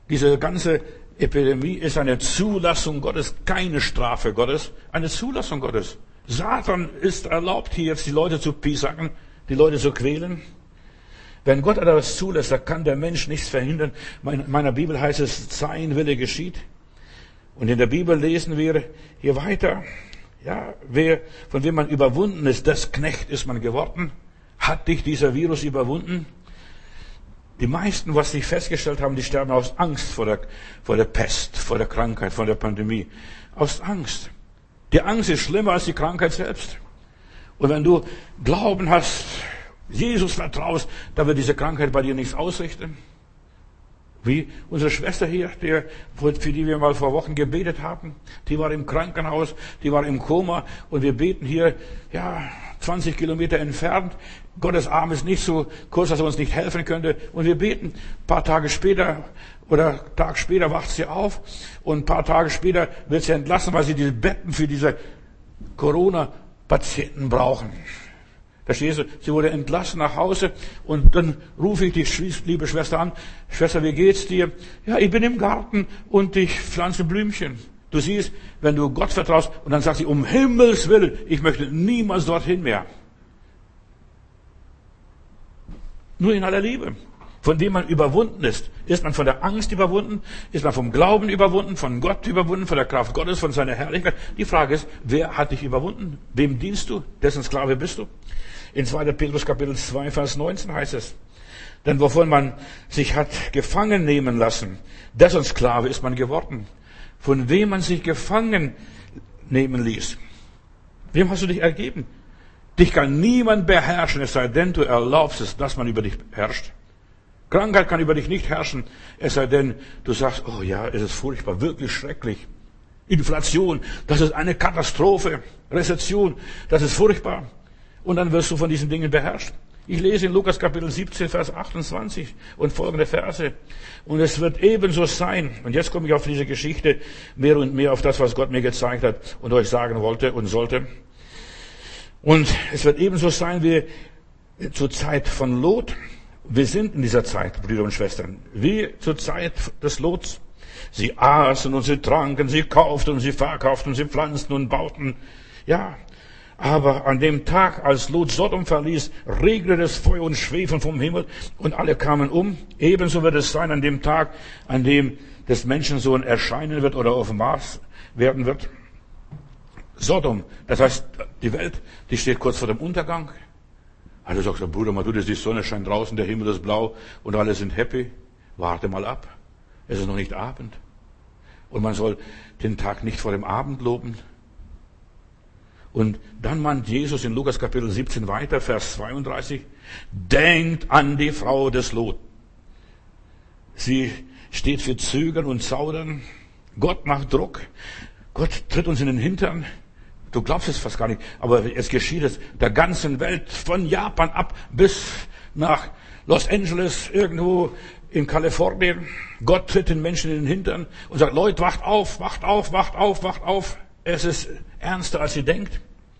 Diese ganze Epidemie ist eine Zulassung Gottes, keine Strafe Gottes, eine Zulassung Gottes. Satan ist erlaubt, hier jetzt die Leute zu piesacken, die Leute zu quälen. Wenn Gott etwas zulässt, da kann der Mensch nichts verhindern. In meiner Bibel heißt es, sein Wille geschieht. Und in der Bibel lesen wir hier weiter, ja, wer, von wem man überwunden ist, das Knecht ist man geworden. Hat dich dieser Virus überwunden? Die meisten, was sie festgestellt haben, die sterben aus Angst vor der, vor der Pest, vor der Krankheit, vor der Pandemie. Aus Angst. Die Angst ist schlimmer als die Krankheit selbst. Und wenn du Glauben hast, Jesus vertraust, da wird diese Krankheit bei dir nichts ausrichten. Wie unsere Schwester hier, die, für die wir mal vor Wochen gebetet haben, die war im Krankenhaus, die war im Koma und wir beten hier, ja, zwanzig Kilometer entfernt. Gottes Arm ist nicht so kurz, dass er uns nicht helfen könnte. Und wir beten, ein paar Tage später oder einen Tag später wacht sie auf und ein paar Tage später wird sie entlassen, weil sie diese Betten für diese Corona-Patienten brauchen. Verstehst du? Sie wurde entlassen nach Hause und dann rufe ich die liebe Schwester an. Schwester, wie geht's dir? Ja, ich bin im Garten und ich pflanze Blümchen. Du siehst, wenn du Gott vertraust und dann sagt sie, um Himmels Willen, ich möchte niemals dorthin mehr. Nur in aller Liebe. Von dem man überwunden ist. Ist man von der Angst überwunden? Ist man vom Glauben überwunden? Von Gott überwunden? Von der Kraft Gottes? Von seiner Herrlichkeit? Die Frage ist, wer hat dich überwunden? Wem dienst du? Dessen Sklave bist du? In zweiter Petrus Kapitel zwei, Vers neunzehn heißt es, denn wovon man sich hat gefangen nehmen lassen, dessen Sklave ist man geworden. Von wem man sich gefangen nehmen ließ. Wem hast du dich ergeben? Dich kann niemand beherrschen, es sei denn, du erlaubst es, dass man über dich herrscht. Krankheit kann über dich nicht herrschen, es sei denn, du sagst, oh ja, es ist furchtbar, wirklich schrecklich. Inflation, das ist eine Katastrophe. Rezession, das ist furchtbar. Und dann wirst du von diesen Dingen beherrscht. Ich lese in Lukas Kapitel siebzehn, Vers achtundzwanzig und folgende Verse. Und es wird ebenso sein, und jetzt komme ich auf diese Geschichte mehr und mehr auf das, was Gott mir gezeigt hat und euch sagen wollte und sollte. Und es wird ebenso sein wie zur Zeit von Lot. Wir sind in dieser Zeit, Brüder und Schwestern, wie zur Zeit des Lots. Sie aßen und sie tranken, sie kauften und sie verkauften, sie pflanzten und bauten. Ja, aber an dem Tag, als Lot Sodom verließ, regnete es Feuer und Schwefel vom Himmel und alle kamen um. Ebenso wird es sein an dem Tag, an dem des Menschensohn erscheinen wird oder offenbar werden wird. Sodom, das heißt, die Welt, die steht kurz vor dem Untergang. Also sagst du, Bruder, mal du, das die Sonne scheint draußen, der Himmel ist blau und alle sind happy. Warte mal ab. Es ist noch nicht Abend. Und man soll den Tag nicht vor dem Abend loben. Und dann mahnt Jesus in Lukas Kapitel siebzehn weiter, Vers zweiunddreißig, denkt an die Frau des Lot. Sie steht für Zögern und Zaudern. Gott macht Druck. Gott tritt uns in den Hintern. Du glaubst es fast gar nicht, aber es geschieht es der ganzen Welt, von Japan ab bis nach Los Angeles, irgendwo in Kalifornien. Gott tritt den Menschen in den Hintern und sagt, Leute, wacht auf, wacht auf, wacht auf, wacht auf. Es ist ernster, als ihr denkt.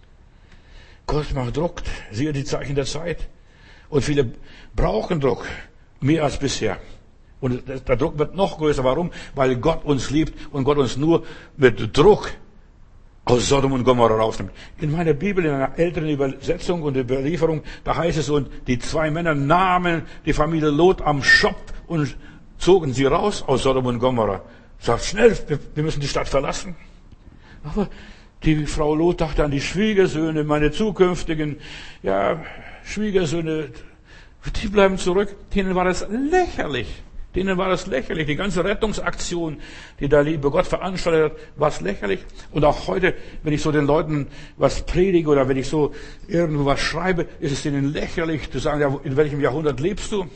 Gott macht Druck, siehe die Zeichen der Zeit. Und viele brauchen Druck, mehr als bisher. Und der Druck wird noch größer. Warum? Weil Gott uns liebt und Gott uns nur mit Druck aus Sodom und Gomorra rausnimmt. In meiner Bibel, in einer älteren Übersetzung und Überlieferung, da heißt es, und die zwei Männer nahmen die Familie Lot am Schopf und zogen sie raus aus Sodom und Gomorra. Sagt, schnell, wir müssen die Stadt verlassen. Aber die Frau Lot dachte an die Schwiegersöhne, meine zukünftigen, ja, Schwiegersöhne, die bleiben zurück. Denen war das lächerlich. Denen war das lächerlich. Die ganze Rettungsaktion, die der liebe Gott veranstaltet hat, war es lächerlich. Und auch heute, wenn ich so den Leuten was predige oder wenn ich so irgendwo was schreibe, ist es denen lächerlich zu sagen, ja, in welchem Jahrhundert lebst du?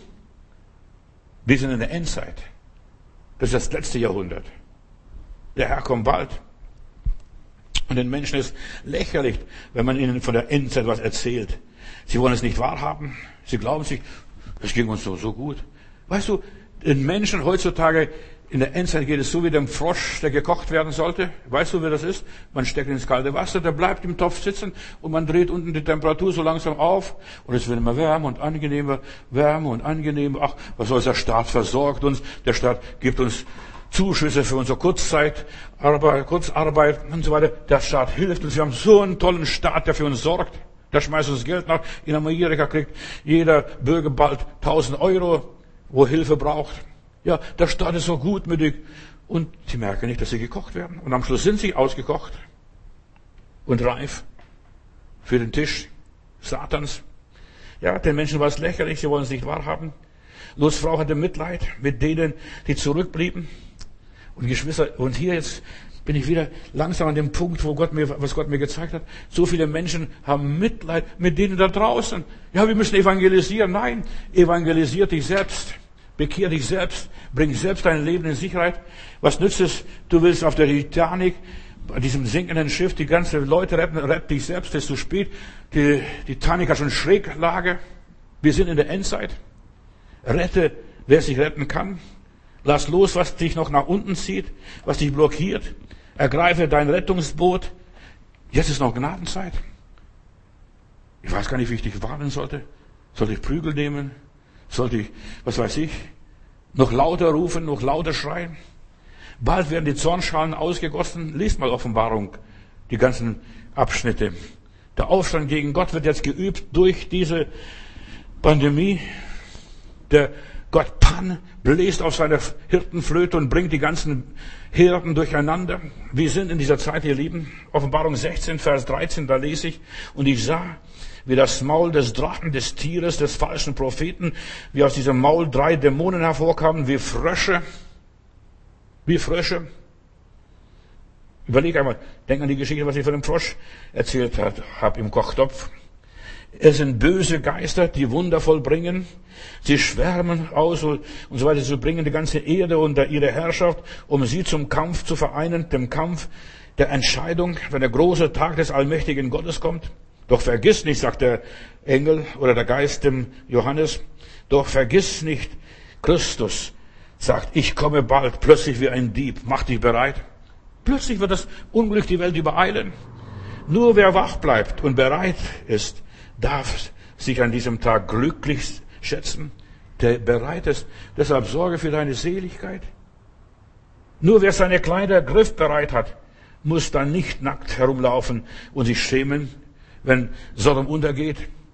Wir sind in der Endzeit. Das ist das letzte Jahrhundert. Der Herr kommt bald. Und den Menschen ist lächerlich, wenn man ihnen von der Endzeit was erzählt. Sie wollen es nicht wahrhaben. Sie glauben sich, es ging uns so, so gut. Weißt du, den Menschen heutzutage In der Endzeit geht es so wie dem Frosch, der gekocht werden sollte. Weißt du, wie das ist? Man steckt ins kalte Wasser, der bleibt im Topf sitzen und man dreht unten die Temperatur so langsam auf und es wird immer wärmer und angenehmer, wärmer und angenehmer. Ach, was soll der Staat versorgt uns? Der Staat gibt uns Zuschüsse für unsere Kurzzeit, Arbeit, Kurzarbeit und so weiter. Der Staat hilft uns. Wir haben so einen tollen Staat, der für uns sorgt. Der schmeißt uns Geld nach. In Amerika kriegt jeder Bürger bald tausend Euro, wo Hilfe braucht. Ja, der Staat ist so gutmütig. Und sie merken nicht, dass sie gekocht werden. Und am Schluss sind sie ausgekocht und reif für den Tisch Satans. Ja, den Menschen war es lächerlich, sie wollen es nicht wahrhaben. Lots Frau hatte Mitleid mit denen, die zurückblieben. Und Geschwister, und hier jetzt bin ich wieder langsam an dem Punkt, wo Gott mir, was Gott mir gezeigt hat. So viele Menschen haben Mitleid mit denen da draußen. Ja, wir müssen evangelisieren. Nein, evangelisier dich selbst. Bekehr dich selbst, bring selbst dein Leben in Sicherheit. Was nützt es? Du willst auf der Titanic, bei diesem sinkenden Schiff, die ganzen Leute retten, rett dich selbst, es ist zu spät. Die, die Titanic hat schon Schräglage. Wir sind in der Endzeit. Rette, wer sich retten kann. Lass los, was dich noch nach unten zieht, was dich blockiert. Ergreife dein Rettungsboot. Jetzt ist noch Gnadenzeit. Ich weiß gar nicht, wie ich dich warnen sollte. Sollte ich Prügel nehmen? Sollte ich, was weiß ich, noch lauter rufen, noch lauter schreien? Bald werden die Zornschalen ausgegossen. Lies mal Offenbarung, die ganzen Abschnitte. Der Aufstand gegen Gott wird jetzt geübt durch diese Pandemie. Der Gott Pan bläst auf seine Hirtenflöte und bringt die ganzen Herden durcheinander. Wir sind in dieser Zeit, ihr Lieben. Offenbarung sechzehn, Vers dreizehn, da lese ich. Und ich sah, wie das Maul des Drachen, des Tieres, des falschen Propheten, wie aus diesem Maul drei Dämonen hervorkamen, wie Frösche, wie Frösche. Überleg einmal, denk an die Geschichte, was ich von dem Frosch erzählt habe im Kochtopf. Es sind böse Geister, die Wunder vollbringen. Sie schwärmen aus und so weiter. Sie bringen die ganze Erde unter ihre Herrschaft, um sie zum Kampf zu vereinen, dem Kampf der Entscheidung, wenn der große Tag des allmächtigen Gottes kommt. Doch vergiss nicht, sagt der Engel oder der Geist dem Johannes, doch vergiss nicht, Christus sagt, ich komme bald, plötzlich wie ein Dieb, mach dich bereit. Plötzlich wird das Unglück die Welt übereilen. Nur wer wach bleibt und bereit ist, darf sich an diesem Tag glücklich schätzen, der bereit ist. Deshalb sorge für deine Seligkeit. Nur wer seine Kleider griffbereit hat, muss dann nicht nackt herumlaufen und sich schämen, wenn Sodom untergeht.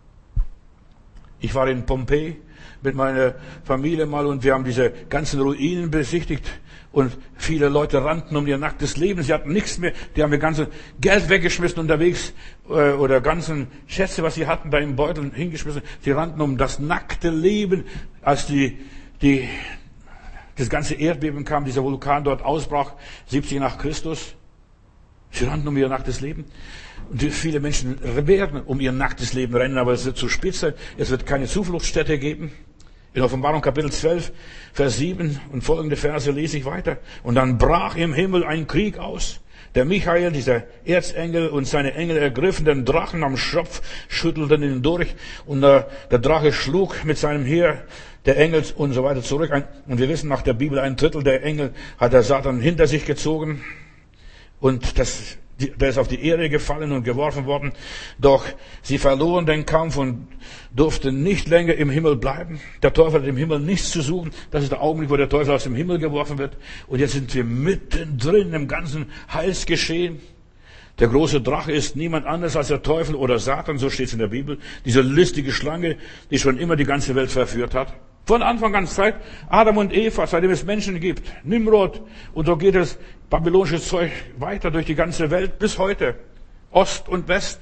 Ich war in Pompeji mit meiner Familie mal und wir haben diese ganzen Ruinen besichtigt und viele Leute rannten um ihr nacktes Leben. Sie hatten nichts mehr. Die haben ihr ganzes Geld weggeschmissen unterwegs äh, oder ganzen Schätze, was sie hatten, da im Beutel hingeschmissen. Sie rannten um das nackte Leben, als die, die, das ganze Erdbeben kam, dieser Vulkan dort ausbrach, siebzig nach Christus. Sie rannten um ihr nacktes Leben. Und viele Menschen werden um ihr nacktes Leben rennen, aber es wird zu spät sein. Es wird keine Zufluchtsstätte geben. In Offenbarung Kapitel zwölf, Vers sieben und folgende Verse lese ich weiter. Und dann brach im Himmel ein Krieg aus. Der Michael, dieser Erzengel und seine Engel ergriffen den Drachen am Schopf, schüttelten ihn durch. Und der, der Drache schlug mit seinem Heer der Engel und so weiter zurück. Und wir wissen nach der Bibel, ein Drittel der Engel hat der Satan hinter sich gezogen. Und das, der ist auf die Erde gefallen und geworfen worden. Doch sie verloren den Kampf und durften nicht länger im Himmel bleiben. Der Teufel hat im Himmel nichts zu suchen. Das ist der Augenblick, wo der Teufel aus dem Himmel geworfen wird. Und jetzt sind wir mittendrin im ganzen Heilsgeschehen. Der große Drache ist niemand anderes als der Teufel oder Satan, so steht es in der Bibel. Diese listige Schlange, die schon immer die ganze Welt verführt hat. Von Anfang an Zeit, Adam und Eva, seitdem es Menschen gibt, Nimrod, und so geht das babylonische Zeug weiter durch die ganze Welt bis heute, Ost und West.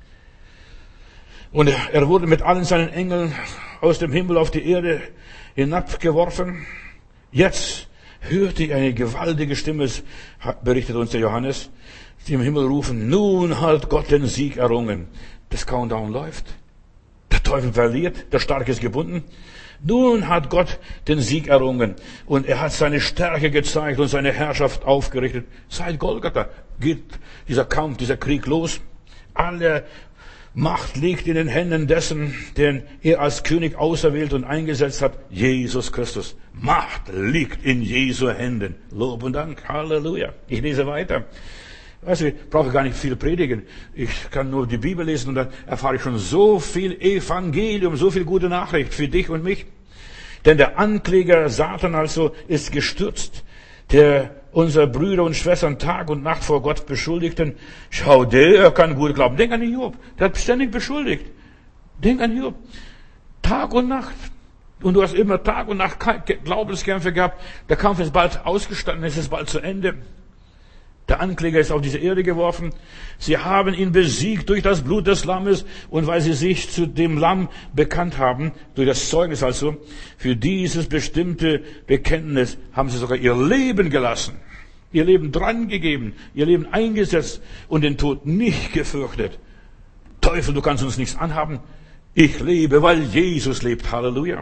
Und er wurde mit allen seinen Engeln aus dem Himmel auf die Erde hinabgeworfen. Jetzt hörte ich eine gewaltige Stimme, berichtet uns der Johannes, die im Himmel rufen, nun hat Gott den Sieg errungen. Das Countdown läuft. Der Teufel verliert, der Starke ist gebunden. Nun hat Gott den Sieg errungen und er hat seine Stärke gezeigt und seine Herrschaft aufgerichtet. Seit Golgatha geht dieser Kampf, dieser Krieg los. Alle Macht liegt in den Händen dessen, den er als König auserwählt und eingesetzt hat, Jesus Christus. Macht liegt in Jesu Händen. Lob und Dank. Halleluja. Ich lese weiter. Weißt du, ich brauche gar nicht viel predigen. Ich kann nur die Bibel lesen und dann erfahre ich schon so viel Evangelium, so viel gute Nachricht für dich und mich. Denn der Ankläger Satan also ist gestürzt, der unsere Brüder und Schwestern Tag und Nacht vor Gott beschuldigten. Schau, der kann gut glauben. Denk an Hiob. Der hat ständig beschuldigt. Denk an Hiob. Tag und Nacht. Und du hast immer Tag und Nacht Glaubenskämpfe gehabt. Der Kampf ist bald ausgestanden, es ist bald zu Ende. Der Ankläger ist auf diese Erde geworfen. Sie haben ihn besiegt durch das Blut des Lammes und weil sie sich zu dem Lamm bekannt haben, durch das Zeugnis also, für dieses bestimmte Bekenntnis haben sie sogar ihr Leben gelassen, ihr Leben drangegeben, ihr Leben eingesetzt und den Tod nicht gefürchtet. Teufel, du kannst uns nichts anhaben. Ich lebe, weil Jesus lebt. Halleluja.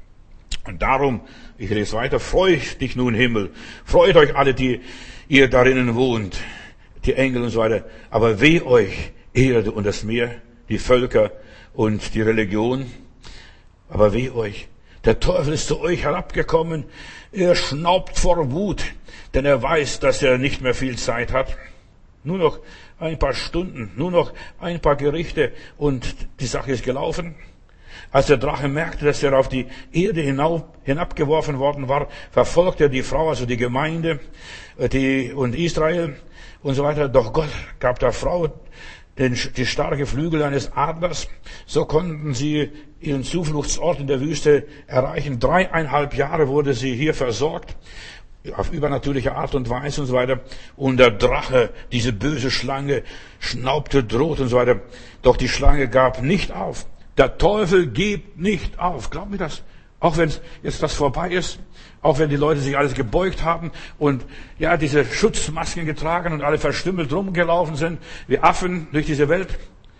Und darum, ich lese weiter, freut dich nun Himmel, freut euch alle, die ihr darinnen wohnt, die Engel und so weiter. Aber weh euch, Erde und das Meer, die Völker und die Religion. Aber weh euch, der Teufel ist zu euch herabgekommen, er schnaubt vor Wut, denn er weiß, dass er nicht mehr viel Zeit hat. Nur noch ein paar Stunden, nur noch ein paar Gerichte und die Sache ist gelaufen. Als der Drache merkte, dass er auf die Erde hinauf, hinabgeworfen worden war, verfolgte er die Frau, also die Gemeinde, die, und Israel und so weiter. Doch Gott gab der Frau den, die starke Flügel eines Adlers. So konnten sie ihren Zufluchtsort in der Wüste erreichen. Dreieinhalb Jahre wurde sie hier versorgt, auf übernatürliche Art und Weise und so weiter. Und der Drache, diese böse Schlange, schnaubte, droht und so weiter. Doch die Schlange gab nicht auf. Der Teufel gibt nicht auf. Glaub mir das. Auch wenn jetzt das vorbei ist, auch wenn die Leute sich alles gebeugt haben und ja diese Schutzmasken getragen und alle verstümmelt rumgelaufen sind, wie Affen durch diese Welt.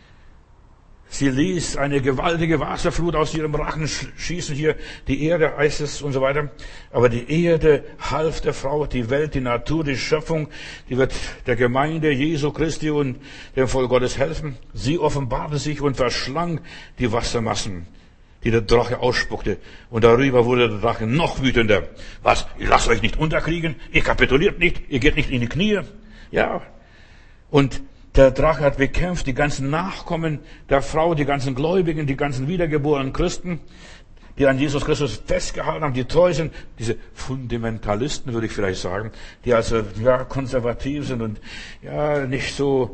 Sie ließ eine gewaltige Wasserflut aus ihrem Rachen schießen, hier die Erde, heißt es und so weiter. Aber die Erde half der Frau, die Welt, die Natur, die Schöpfung, die wird der Gemeinde Jesu Christi und dem Volk Gottes helfen. Sie offenbarte sich und verschlang die Wassermassen, die der Drache ausspuckte. Und darüber wurde der Drache noch wütender. Was? Ihr lasst euch nicht unterkriegen? Ihr kapituliert nicht? Ihr geht nicht in die Knie? Ja. Und der Drache hat bekämpft die ganzen Nachkommen der Frau, die ganzen Gläubigen, die ganzen wiedergeborenen Christen, die an Jesus Christus festgehalten haben, die treu sind. Diese Fundamentalisten, würde ich vielleicht sagen, die also ja konservativ sind und ja nicht so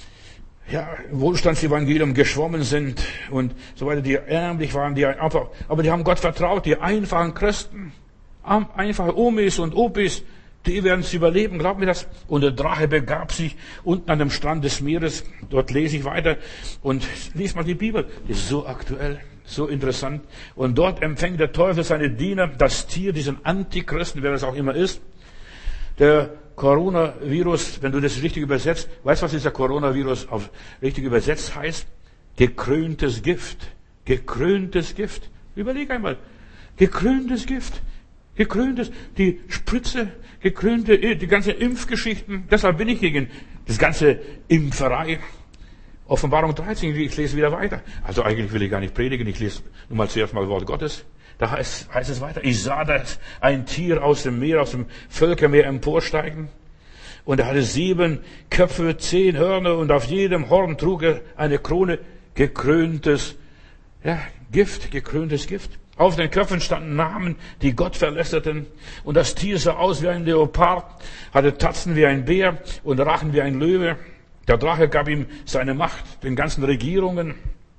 ja im Wohlstandsevangelium geschwommen sind und so weiter, die ärmlich waren, die einfach, aber die haben Gott vertraut, die einfachen Christen, einfache Omis und Opis, die werden es überleben, glaub mir das. Und der Drache begab sich unten an dem Strand des Meeres. Dort lese ich weiter und lies mal die Bibel. Die ist so aktuell, so interessant. Und dort empfängt der Teufel seine Diener, das Tier, diesen Antichristen, wer das auch immer ist. Der Coronavirus, wenn du das richtig übersetzt, weißt du, was dieser Coronavirus auf richtig übersetzt heißt? Gekröntes Gift. Gekröntes Gift. Überleg einmal. Gekröntes Gift. Gekröntes, die Spritze, gekrönte, die ganze Impfgeschichten. Deshalb bin ich gegen das ganze Impferei. Offenbarung dreizehn, ich lese wieder weiter. Also eigentlich will ich gar nicht predigen, ich lese nur mal zuerst mal Wort Gottes. Da heißt, heißt es weiter, ich sah das, ein Tier aus dem Meer, aus dem Völkermeer emporsteigen. Und er hatte sieben Köpfe, zehn Hörner und auf jedem Horn trug er eine Krone, gekröntes, ja, Gift, gekröntes Gift. Auf den Köpfen standen Namen, die Gott verlästerten. Und das Tier sah aus wie ein Leopard, hatte Tatzen wie ein Bär und Rachen wie ein Löwe. Der Drache gab ihm seine Macht, den ganzen Regierungen.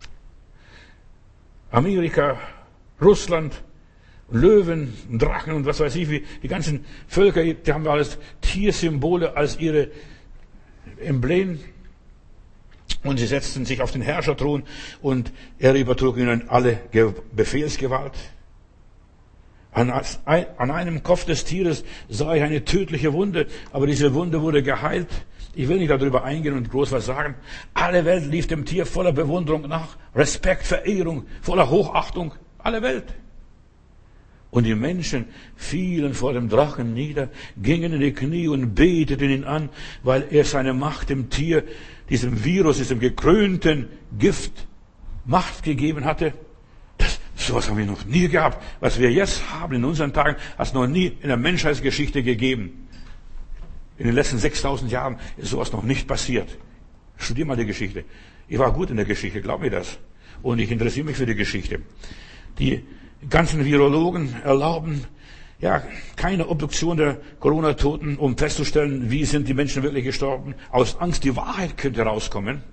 Amerika, Russland, Löwen, Drachen und was weiß ich wie. Die ganzen Völker, die haben alles Tiersymbole als ihre Emblem. Und sie setzten sich auf den Herrscherthron und er übertrug ihnen alle Befehlsgewalt. An einem Kopf des Tieres sah ich eine tödliche Wunde, aber diese Wunde wurde geheilt. Ich will nicht darüber eingehen und groß was sagen. Alle Welt lief dem Tier voller Bewunderung nach, Respekt, Verehrung, voller Hochachtung. Alle Welt. Und die Menschen fielen vor dem Drachen nieder, gingen in die Knie und beteten ihn an, weil er seine Macht dem Tier, diesem Virus, diesem gekrönten Gift Macht gegeben hatte. Das, sowas haben wir noch nie gehabt. Was wir jetzt haben in unseren Tagen, hat es noch nie in der Menschheitsgeschichte gegeben. In den letzten sechstausend Jahren ist sowas noch nicht passiert. Studier mal die Geschichte. Ich war gut in der Geschichte, glaub mir das. Und ich interessiere mich für die Geschichte. Die ganzen Virologen erlauben ja keine Obduktion der Corona-Toten, um festzustellen, wie sind die Menschen wirklich gestorben. Aus Angst, die Wahrheit könnte rauskommen.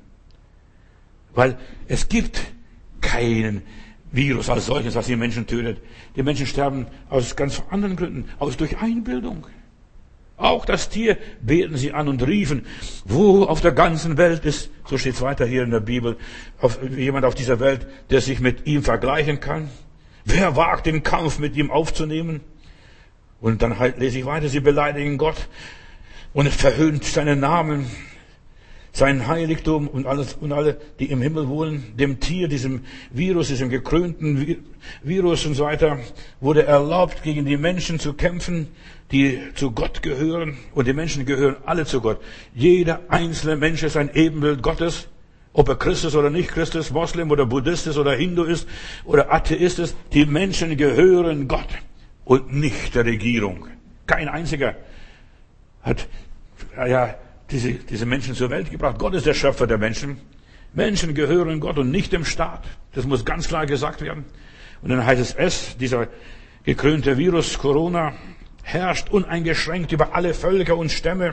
Weil es gibt keinen Virus als solches, was die Menschen tötet. Die Menschen sterben aus ganz anderen Gründen, aus durch Einbildung. Auch das Tier beten sie an und riefen, wo auf der ganzen Welt ist, so steht es weiter hier in der Bibel, auf, jemand auf dieser Welt, der sich mit ihm vergleichen kann. Wer wagt den Kampf mit ihm aufzunehmen? Und dann halt lese ich weiter, sie beleidigen Gott und verhöhnt seinen Namen, sein Heiligtum und alles, und alle, die im Himmel wohnen, dem Tier, diesem Virus, diesem gekrönten Virus und so weiter, wurde erlaubt, gegen die Menschen zu kämpfen, die zu Gott gehören. Und die Menschen gehören alle zu Gott. Jeder einzelne Mensch ist ein Ebenbild Gottes. Ob er Christ ist oder nicht Christ ist, Moslem oder Buddhist ist oder Hindu ist oder Atheist ist. Die Menschen gehören Gott und nicht der Regierung. Kein einziger hat, ja, diese, diese Menschen zur Welt gebracht. Gott ist der Schöpfer der Menschen. Menschen gehören Gott und nicht dem Staat. Das muss ganz klar gesagt werden. Und dann heißt es es, dieser gekrönte Virus Corona herrscht uneingeschränkt über alle Völker und Stämme,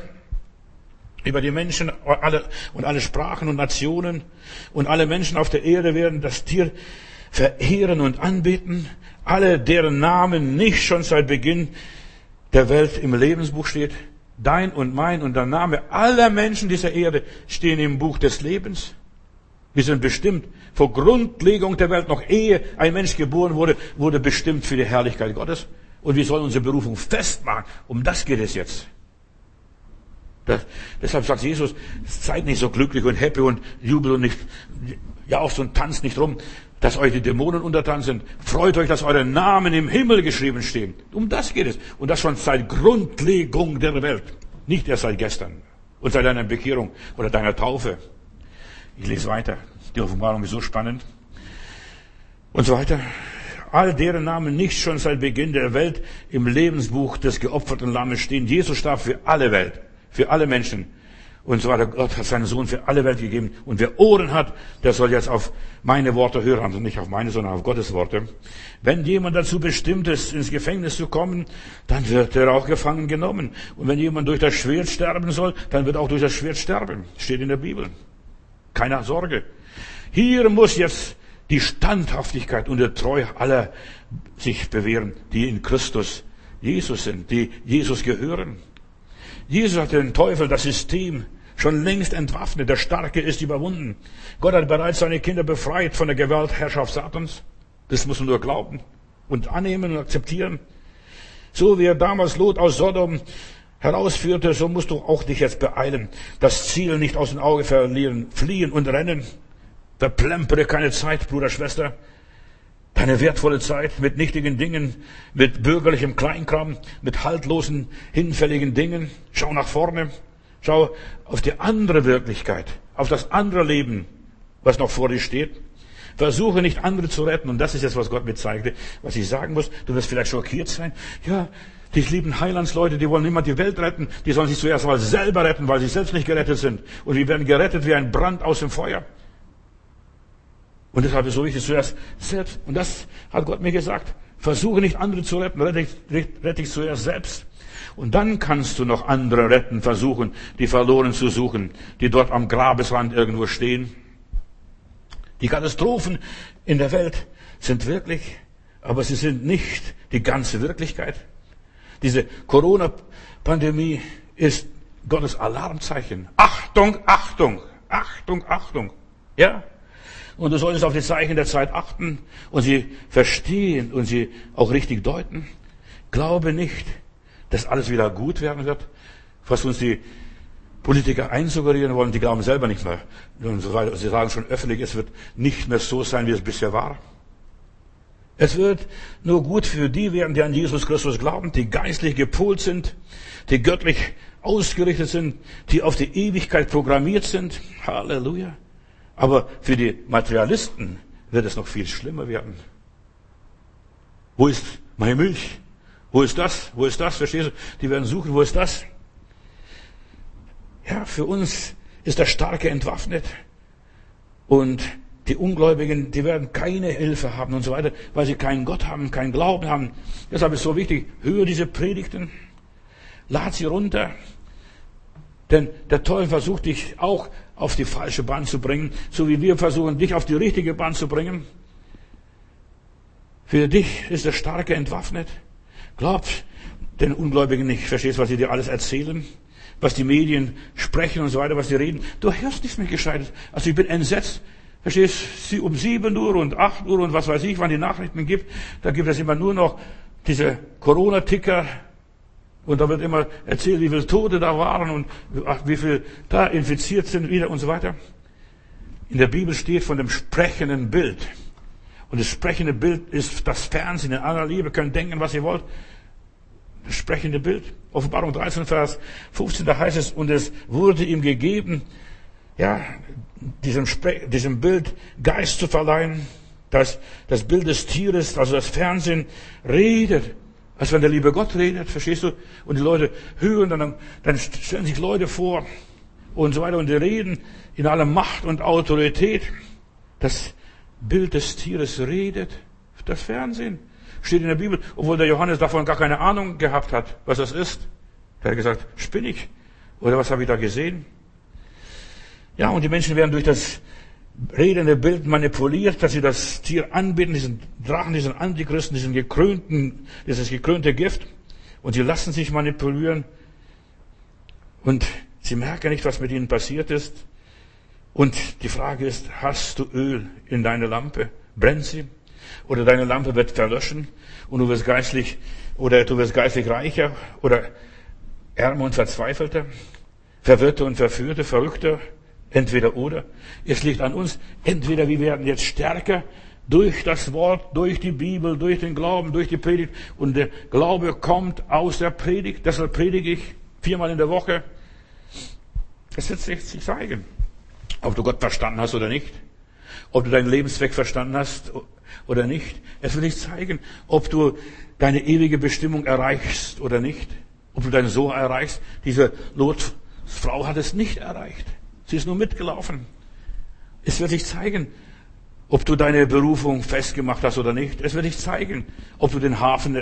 über die Menschen alle, und alle Sprachen und Nationen. Und alle Menschen auf der Erde werden das Tier verehren und anbeten. Alle, deren Namen nicht schon seit Beginn der Welt im Lebensbuch steht. Dein und mein und der Name aller Menschen dieser Erde stehen im Buch des Lebens. Wir sind bestimmt, vor Grundlegung der Welt, noch ehe ein Mensch geboren wurde, wurde bestimmt für die Herrlichkeit Gottes. Und wir sollen unsere Berufung festmachen. Um das geht es jetzt. Das, deshalb sagt Jesus, seid nicht so glücklich und happy und jubelt und nicht, ja auch so ein Tanz nicht rum, dass euch die Dämonen untertan sind. Freut euch, dass eure Namen im Himmel geschrieben stehen. Um das geht es. Und das schon seit Grundlegung der Welt. Nicht erst seit gestern. Und seit deiner Bekehrung oder deiner Taufe. Ich lese weiter. Die Offenbarung ist so spannend. Und so weiter. All deren Namen nicht schon seit Beginn der Welt im Lebensbuch des geopferten Lammes stehen. Jesus starb für alle Welt. Für alle Menschen. Und so weiter. Gott hat seinen Sohn für alle Welt gegeben. Und wer Ohren hat, der soll jetzt auf meine Worte hören. Also nicht auf meine, sondern auf Gottes Worte. Wenn jemand dazu bestimmt ist, ins Gefängnis zu kommen, dann wird er auch gefangen genommen. Und wenn jemand durch das Schwert sterben soll, dann wird auch durch das Schwert sterben. Steht in der Bibel. Keine Sorge. Hier muss jetzt die Standhaftigkeit und die Treue aller sich bewähren, die in Christus Jesus sind, die Jesus gehören. Jesus hat den Teufel, das System, schon längst entwaffnet. Der Starke ist überwunden. Gott hat bereits seine Kinder befreit von der Gewaltherrschaft Satans. Das muss man nur glauben und annehmen und akzeptieren. So wie er damals Lot aus Sodom herausführte, so musst du auch dich jetzt beeilen. Das Ziel nicht aus dem Auge verlieren, fliehen und rennen. Verplempere keine Zeit, Bruder, Schwester. Deine wertvolle Zeit mit nichtigen Dingen, mit bürgerlichem Kleinkram, mit haltlosen, hinfälligen Dingen. Schau nach vorne. Schau auf die andere Wirklichkeit, auf das andere Leben, was noch vor dir steht. Versuche nicht andere zu retten. Und das ist jetzt, was Gott mir zeigte, was ich sagen muss. Du wirst vielleicht schockiert sein. Ja, die lieben Heilandsleute, die wollen niemand die Welt retten. Die sollen sich zuerst mal selber retten, weil sie selbst nicht gerettet sind. Und wir werden gerettet wie ein Brand aus dem Feuer. Und deshalb ist es so wichtig, zuerst selbst. Und das hat Gott mir gesagt. Versuche nicht andere zu retten, rette dich, rette dich zuerst selbst. Und dann kannst du noch andere retten, versuchen, die verloren zu suchen, die dort am Grabesrand irgendwo stehen. Die Katastrophen in der Welt sind wirklich, aber sie sind nicht die ganze Wirklichkeit. Diese Corona-Pandemie ist Gottes Alarmzeichen. Achtung, Achtung, Achtung, Achtung. Ja? Und du solltest auf die Zeichen der Zeit achten und sie verstehen und sie auch richtig deuten. Glaube nicht, dass alles wieder gut werden wird, was uns die Politiker einsuggerieren wollen. Die glauben selber nicht mehr. Und so weiter. Sie sagen schon öffentlich, es wird nicht mehr so sein, wie es bisher war. Es wird nur gut für die werden, die an Jesus Christus glauben, die geistlich gepolt sind, die göttlich ausgerichtet sind, die auf die Ewigkeit programmiert sind. Halleluja. Aber für die Materialisten wird es noch viel schlimmer werden. Wo ist meine Milch? Wo ist das? Wo ist das? Verstehst du? Die werden suchen, wo ist das? Ja, für uns ist der Starke entwaffnet. Und die Ungläubigen, die werden keine Hilfe haben und so weiter, weil sie keinen Gott haben, keinen Glauben haben. Deshalb ist es so wichtig, höre diese Predigten, lad sie runter. Denn der Teufel versucht dich auch auf die falsche Bahn zu bringen, so wie wir versuchen, dich auf die richtige Bahn zu bringen. Für dich ist der Starke entwaffnet. Glaub den Ungläubigen nicht, verstehst, was sie dir alles erzählen, was die Medien sprechen und so weiter, was sie reden. Du hörst nichts mehr Gescheites. Also ich bin entsetzt. Verstehst du, um sieben Uhr und acht Uhr und was weiß ich, wann die Nachrichten gibt, da gibt es immer nur noch diese Corona-Ticker und da wird immer erzählt, wie viele Tote da waren und ach, wie viele da infiziert sind wieder und so weiter. In der Bibel steht von dem sprechenden Bild. Und das sprechende Bild ist das Fernsehen in aller Liebe, könnt denken, was ihr wollt. Das sprechende Bild. Offenbarung dreizehn, Vers fünfzehn, da heißt es, und es wurde ihm gegeben, ja, diesem, Spre- diesem Bild Geist zu verleihen, dass das Bild des Tieres, also das Fernsehen, redet, als wenn der liebe Gott redet, verstehst du? Und die Leute hören, dann, dann stellen sich Leute vor und so weiter und die reden in aller Macht und Autorität. Das Bild des Tieres redet, das Fernsehen. Steht in der Bibel, obwohl der Johannes davon gar keine Ahnung gehabt hat, was das ist. Der hat gesagt, spinne ich? Oder was habe ich da gesehen? Ja, und die Menschen werden durch das redende Bild manipuliert, dass sie das Tier anbeten, diesen Drachen, diesen Antichristen, diesen gekrönten, dieses gekrönte Gift. Und sie lassen sich manipulieren. Und sie merken nicht, was mit ihnen passiert ist. Und die Frage ist, hast du Öl in deine Lampe? Brennt sie? Oder deine Lampe wird verlöschen und du wirst geistlich, oder du wirst geistlich reicher oder ärmer und verzweifelter, verwirrter und verführter, verrückter, entweder oder. Es liegt an uns, entweder wir werden jetzt stärker durch das Wort, durch die Bibel, durch den Glauben, durch die Predigt und der Glaube kommt aus der Predigt, deshalb predige ich viermal in der Woche. Es wird sich zeigen, ob du Gott verstanden hast oder nicht, ob du deinen Lebenszweck verstanden hast oder nicht. Es wird sich zeigen, ob du deine ewige Bestimmung erreichst oder nicht, ob du deinen Sohn erreichst. Diese Lotfrau hat es nicht erreicht. Sie ist nur mitgelaufen. Es wird sich zeigen, ob du deine Berufung festgemacht hast oder nicht. Es wird sich zeigen, ob du den Hafen,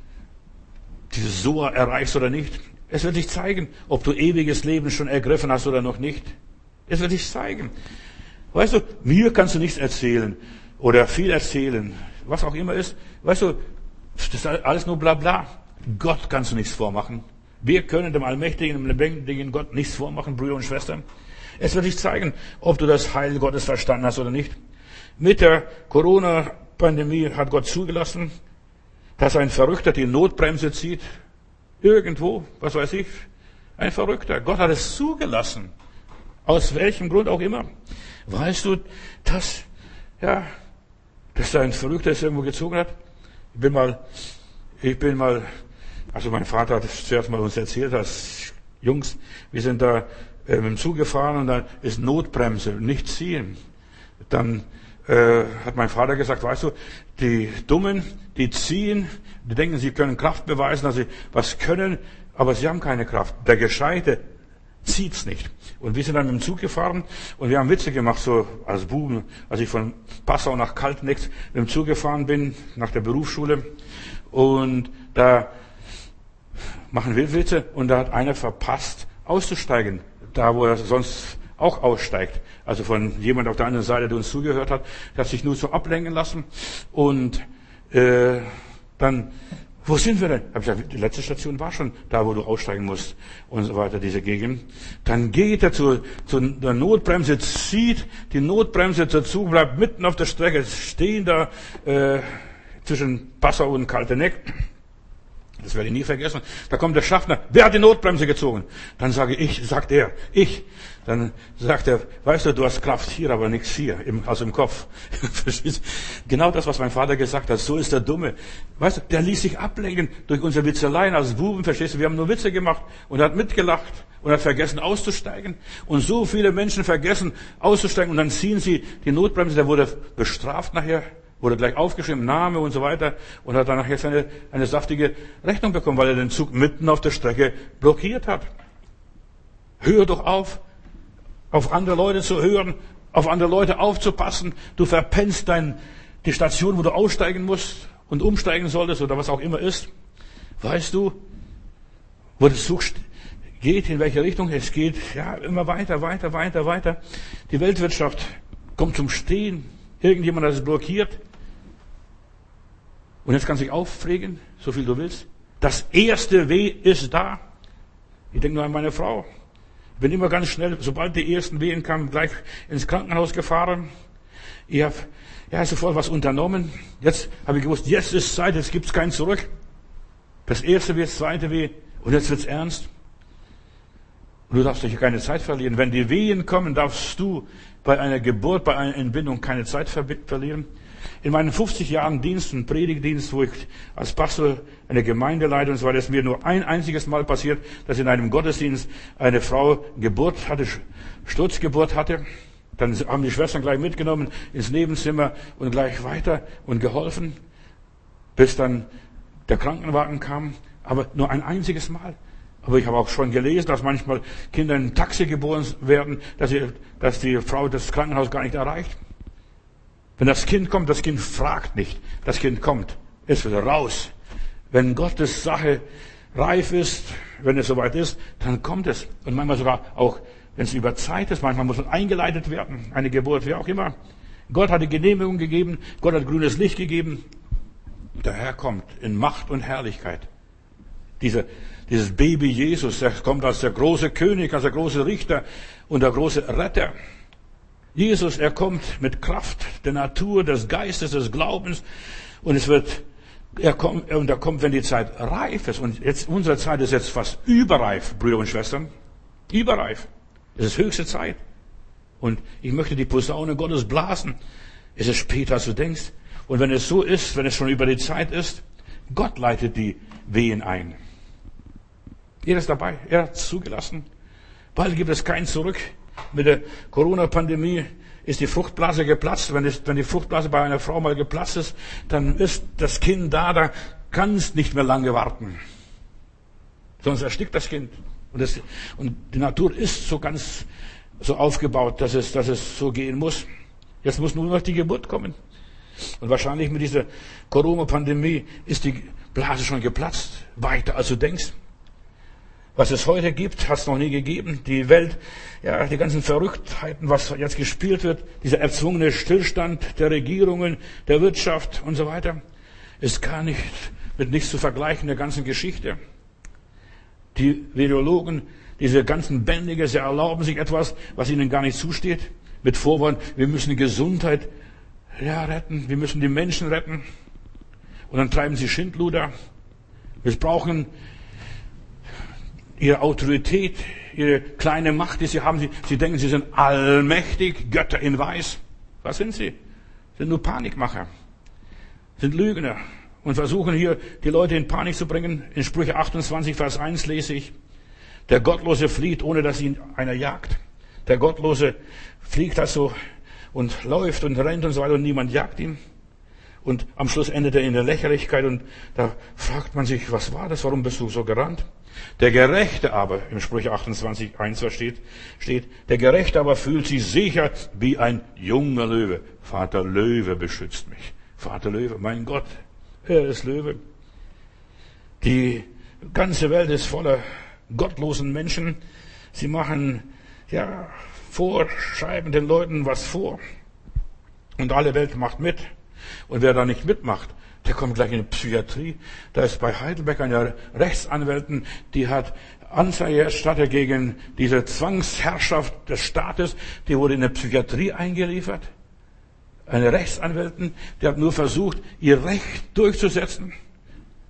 dieses Soa erreichst oder nicht. Es wird sich zeigen, ob du ewiges Leben schon ergriffen hast oder noch nicht. Es wird sich zeigen. Weißt du, mir kannst du nichts erzählen oder viel erzählen, was auch immer ist. Weißt du, das ist alles nur bla bla. Gott kannst du nichts vormachen. Wir können dem allmächtigen, dem lebendigen Gott nichts vormachen, Brüder und Schwestern. Es wird sich zeigen, ob du das Heil Gottes verstanden hast oder nicht. Mit der Corona-Pandemie hat Gott zugelassen, dass ein Verrückter die Notbremse zieht. Irgendwo, was weiß ich, ein Verrückter. Gott hat es zugelassen. Aus welchem Grund auch immer. Weißt du, dass, ja, dass da ein Verrückter es irgendwo gezogen hat? Ich bin mal, ich bin mal, also mein Vater hat es zuerst mal uns erzählt, als Jungs, wir sind da äh, mit dem Zug gefahren und dann ist Notbremse, nicht ziehen. Dann äh, hat mein Vater gesagt, weißt du, die Dummen, die ziehen, die denken, sie können Kraft beweisen, dass sie was können, aber sie haben keine Kraft. Der Gescheite zieht's nicht. Und wir sind dann mit dem Zug gefahren und wir haben Witze gemacht, so als Buben, als ich von Passau nach Kaltnex mit dem Zug gefahren bin, nach der Berufsschule. Und da machen wir Witze und da hat einer verpasst, auszusteigen, da wo er sonst auch aussteigt. Also von jemand auf der anderen Seite, der uns zugehört hat, der hat sich nur so ablenken lassen. Und äh, dann, wo sind wir denn? Hab ich gesagt, die letzte Station war schon da, wo du aussteigen musst und so weiter, diese Gegend. Dann geht er zu, zu der Notbremse, zieht die Notbremse dazu, bleibt mitten auf der Strecke, stehen da äh, zwischen Passau und Kalteneck. Das werde ich nie vergessen. Da kommt der Schaffner. Wer hat die Notbremse gezogen? Dann sage ich, sagt er, ich. Dann sagt er, weißt du, du hast Kraft hier, aber nichts hier, im, also im Kopf. Genau das, was mein Vater gesagt hat. So ist der Dumme. Weißt du, der ließ sich ablenken durch unsere Witzeleien als Buben, verstehst du? Wir haben nur Witze gemacht und er hat mitgelacht und hat vergessen auszusteigen. Und so viele Menschen vergessen auszusteigen und dann ziehen sie die Notbremse. Der wurde bestraft nachher. Wurde gleich aufgeschrieben, Name und so weiter, und hat dann nachher eine, eine saftige Rechnung bekommen, weil er den Zug mitten auf der Strecke blockiert hat. Hör doch auf, auf andere Leute zu hören, auf andere Leute aufzupassen. Du verpennst dein, die Station, wo du aussteigen musst und umsteigen solltest oder was auch immer ist. Weißt du, wo der Zug geht, in welche Richtung? Es geht ja immer weiter, weiter, weiter, weiter. Die Weltwirtschaft kommt zum Stehen. Irgendjemand hat es blockiert. Und jetzt kannst du dich aufregen, so viel du willst. Das erste Weh ist da. Ich denke nur an meine Frau. Ich bin immer ganz schnell, sobald die ersten Wehen kamen, gleich ins Krankenhaus gefahren. Ich habe ja, sofort was unternommen. Jetzt habe ich gewusst, jetzt ist Zeit, jetzt gibt's kein Zurück. Das erste Weh, das zweite Weh und jetzt wird's ernst. Und du darfst dich keine Zeit verlieren. Wenn die Wehen kommen, darfst du bei einer Geburt, bei einer Entbindung keine Zeit verlieren. In meinen fünfzig Jahren Dienst, und Predigtdienst, wo ich als Pastor eine Gemeinde leite, und so weiter, ist mir nur ein einziges Mal passiert, dass in einem Gottesdienst eine Frau Geburt hatte, Sturzgeburt hatte. Dann haben die Schwestern gleich mitgenommen ins Nebenzimmer und gleich weiter und geholfen, bis dann der Krankenwagen kam. Aber nur ein einziges Mal. Aber ich habe auch schon gelesen, dass manchmal Kinder in einem Taxi geboren werden, dass, sie, dass die Frau das Krankenhaus gar nicht erreicht. Wenn das Kind kommt, das Kind fragt nicht. Das Kind kommt, ist wieder raus. Wenn Gottes Sache reif ist, wenn es soweit ist, dann kommt es. Und manchmal sogar auch, wenn es über Zeit ist, manchmal muss man eingeleitet werden, eine Geburt, wie auch immer. Gott hat die Genehmigung gegeben, Gott hat grünes Licht gegeben. Der Herr kommt in Macht und Herrlichkeit. Diese, dieses Baby Jesus, der kommt als der große König, als der große Richter und der große Retter. Jesus, er kommt mit Kraft der Natur, des Geistes, des Glaubens und es wird, er kommt, und er kommt, wenn die Zeit reif ist. Und jetzt, unsere Zeit ist jetzt fast überreif, Brüder und Schwestern. Überreif. Es ist höchste Zeit. Und ich möchte die Posaune Gottes blasen. Es ist später, als du denkst. Und wenn es so ist, wenn es schon über die Zeit ist, Gott leitet die Wehen ein. Er ist dabei. Er hat es zugelassen. Bald gibt es kein Zurück. Mit der Corona-Pandemie ist die Fruchtblase geplatzt. Wenn, es, wenn die Fruchtblase bei einer Frau mal geplatzt ist, dann ist das Kind da, da kannst nicht mehr lange warten. Sonst erstickt das Kind. Und, das, und die Natur ist so ganz so aufgebaut, dass es, dass es so gehen muss. Jetzt muss nur noch die Geburt kommen. Und wahrscheinlich mit dieser Corona-Pandemie ist die Blase schon geplatzt. Weiter als du denkst. Was es heute gibt, hat es noch nie gegeben. Die Welt, ja, die ganzen Verrücktheiten, was jetzt gespielt wird, dieser erzwungene Stillstand der Regierungen, der Wirtschaft und so weiter, ist gar nicht, mit nichts zu vergleichen der ganzen Geschichte. Die Virologen, diese ganzen Bändige, sie erlauben sich etwas, was ihnen gar nicht zusteht, mit Vorwand, wir müssen die Gesundheit, ja, retten, wir müssen die Menschen retten. Und dann treiben sie Schindluder. Wir brauchen ihre Autorität, ihre kleine Macht, die sie haben. Sie, sie denken, sie sind allmächtig, Götter in Weiß. Was sind sie? Sind nur Panikmacher. Sind Lügner. Und versuchen hier, die Leute in Panik zu bringen. In Sprüche achtundzwanzig, Vers eins lese ich. Der Gottlose flieht, ohne dass ihn einer jagt. Der Gottlose fliegt also und läuft und rennt und so weiter und niemand jagt ihn. Und am Schluss endet er in der Lächerlichkeit und da fragt man sich, was war das? Warum bist du so gerannt? Der Gerechte aber, im Sprüche achtundzwanzig, eins steht, steht, der Gerechte aber fühlt sich sicher wie ein junger Löwe. Vater Löwe beschützt mich. Vater Löwe, mein Gott, er ist Löwe. Die ganze Welt ist voller gottlosen Menschen. Sie machen, ja, vor, schreiben den Leuten was vor. Und alle Welt macht mit. Und wer da nicht mitmacht, der kommt gleich in die Psychiatrie. Da ist bei Heidelberg eine Rechtsanwältin, die hat Anzeige erstattet gegen diese Zwangsherrschaft des Staates. Die wurde in der Psychiatrie eingeliefert. Eine Rechtsanwältin, die hat nur versucht, ihr Recht durchzusetzen.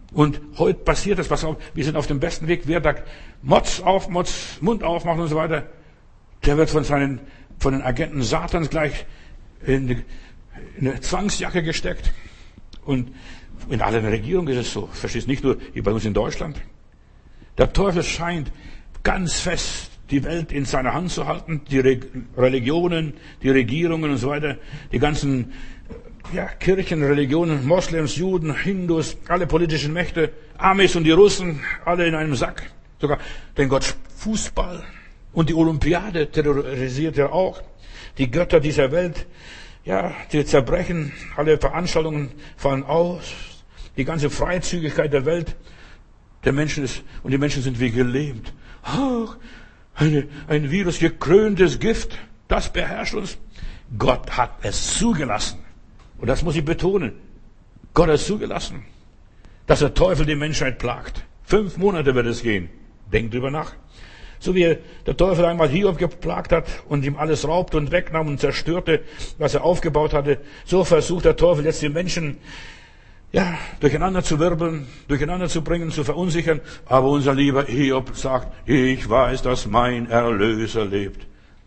Und heute passiert das, pass auf, wir sind auf dem besten Weg. Wer da Motz auf, Motz, Mund aufmacht und so weiter, der wird von seinen, von den Agenten Satans gleich in, die, in eine Zwangsjacke gesteckt. Und in allen Regierungen ist es so. Verstehst, nicht nur hier bei uns in Deutschland. Der Teufel scheint ganz fest die Welt in seiner Hand zu halten, die Re- Religionen, die Regierungen und so weiter, die ganzen ja, Kirchen, Religionen, Moslems, Juden, Hindus, alle politischen Mächte, Amis und die Russen, alle in einem Sack. Sogar den Gott Fußball und die Olympiade terrorisiert er auch. Die Götter dieser Welt, ja, die zerbrechen, alle Veranstaltungen fallen aus, die ganze Freizügigkeit der Welt, der Menschen ist, und die Menschen sind wie gelähmt. Ach, eine, ein Virus, gekröntes Gift, das beherrscht uns. Gott hat es zugelassen. Und das muss ich betonen. Gott hat es zugelassen, dass der Teufel die Menschheit plagt. Fünf Monate wird es gehen. Denkt drüber nach. So wie der Teufel einmal Hiob geplagt hat und ihm alles raubte und wegnahm und zerstörte, was er aufgebaut hatte, so versucht der Teufel jetzt die Menschen, ja, durcheinander zu wirbeln, durcheinander zu bringen, zu verunsichern. Aber unser lieber Hiob sagt, ich weiß, dass mein Erlöser lebt.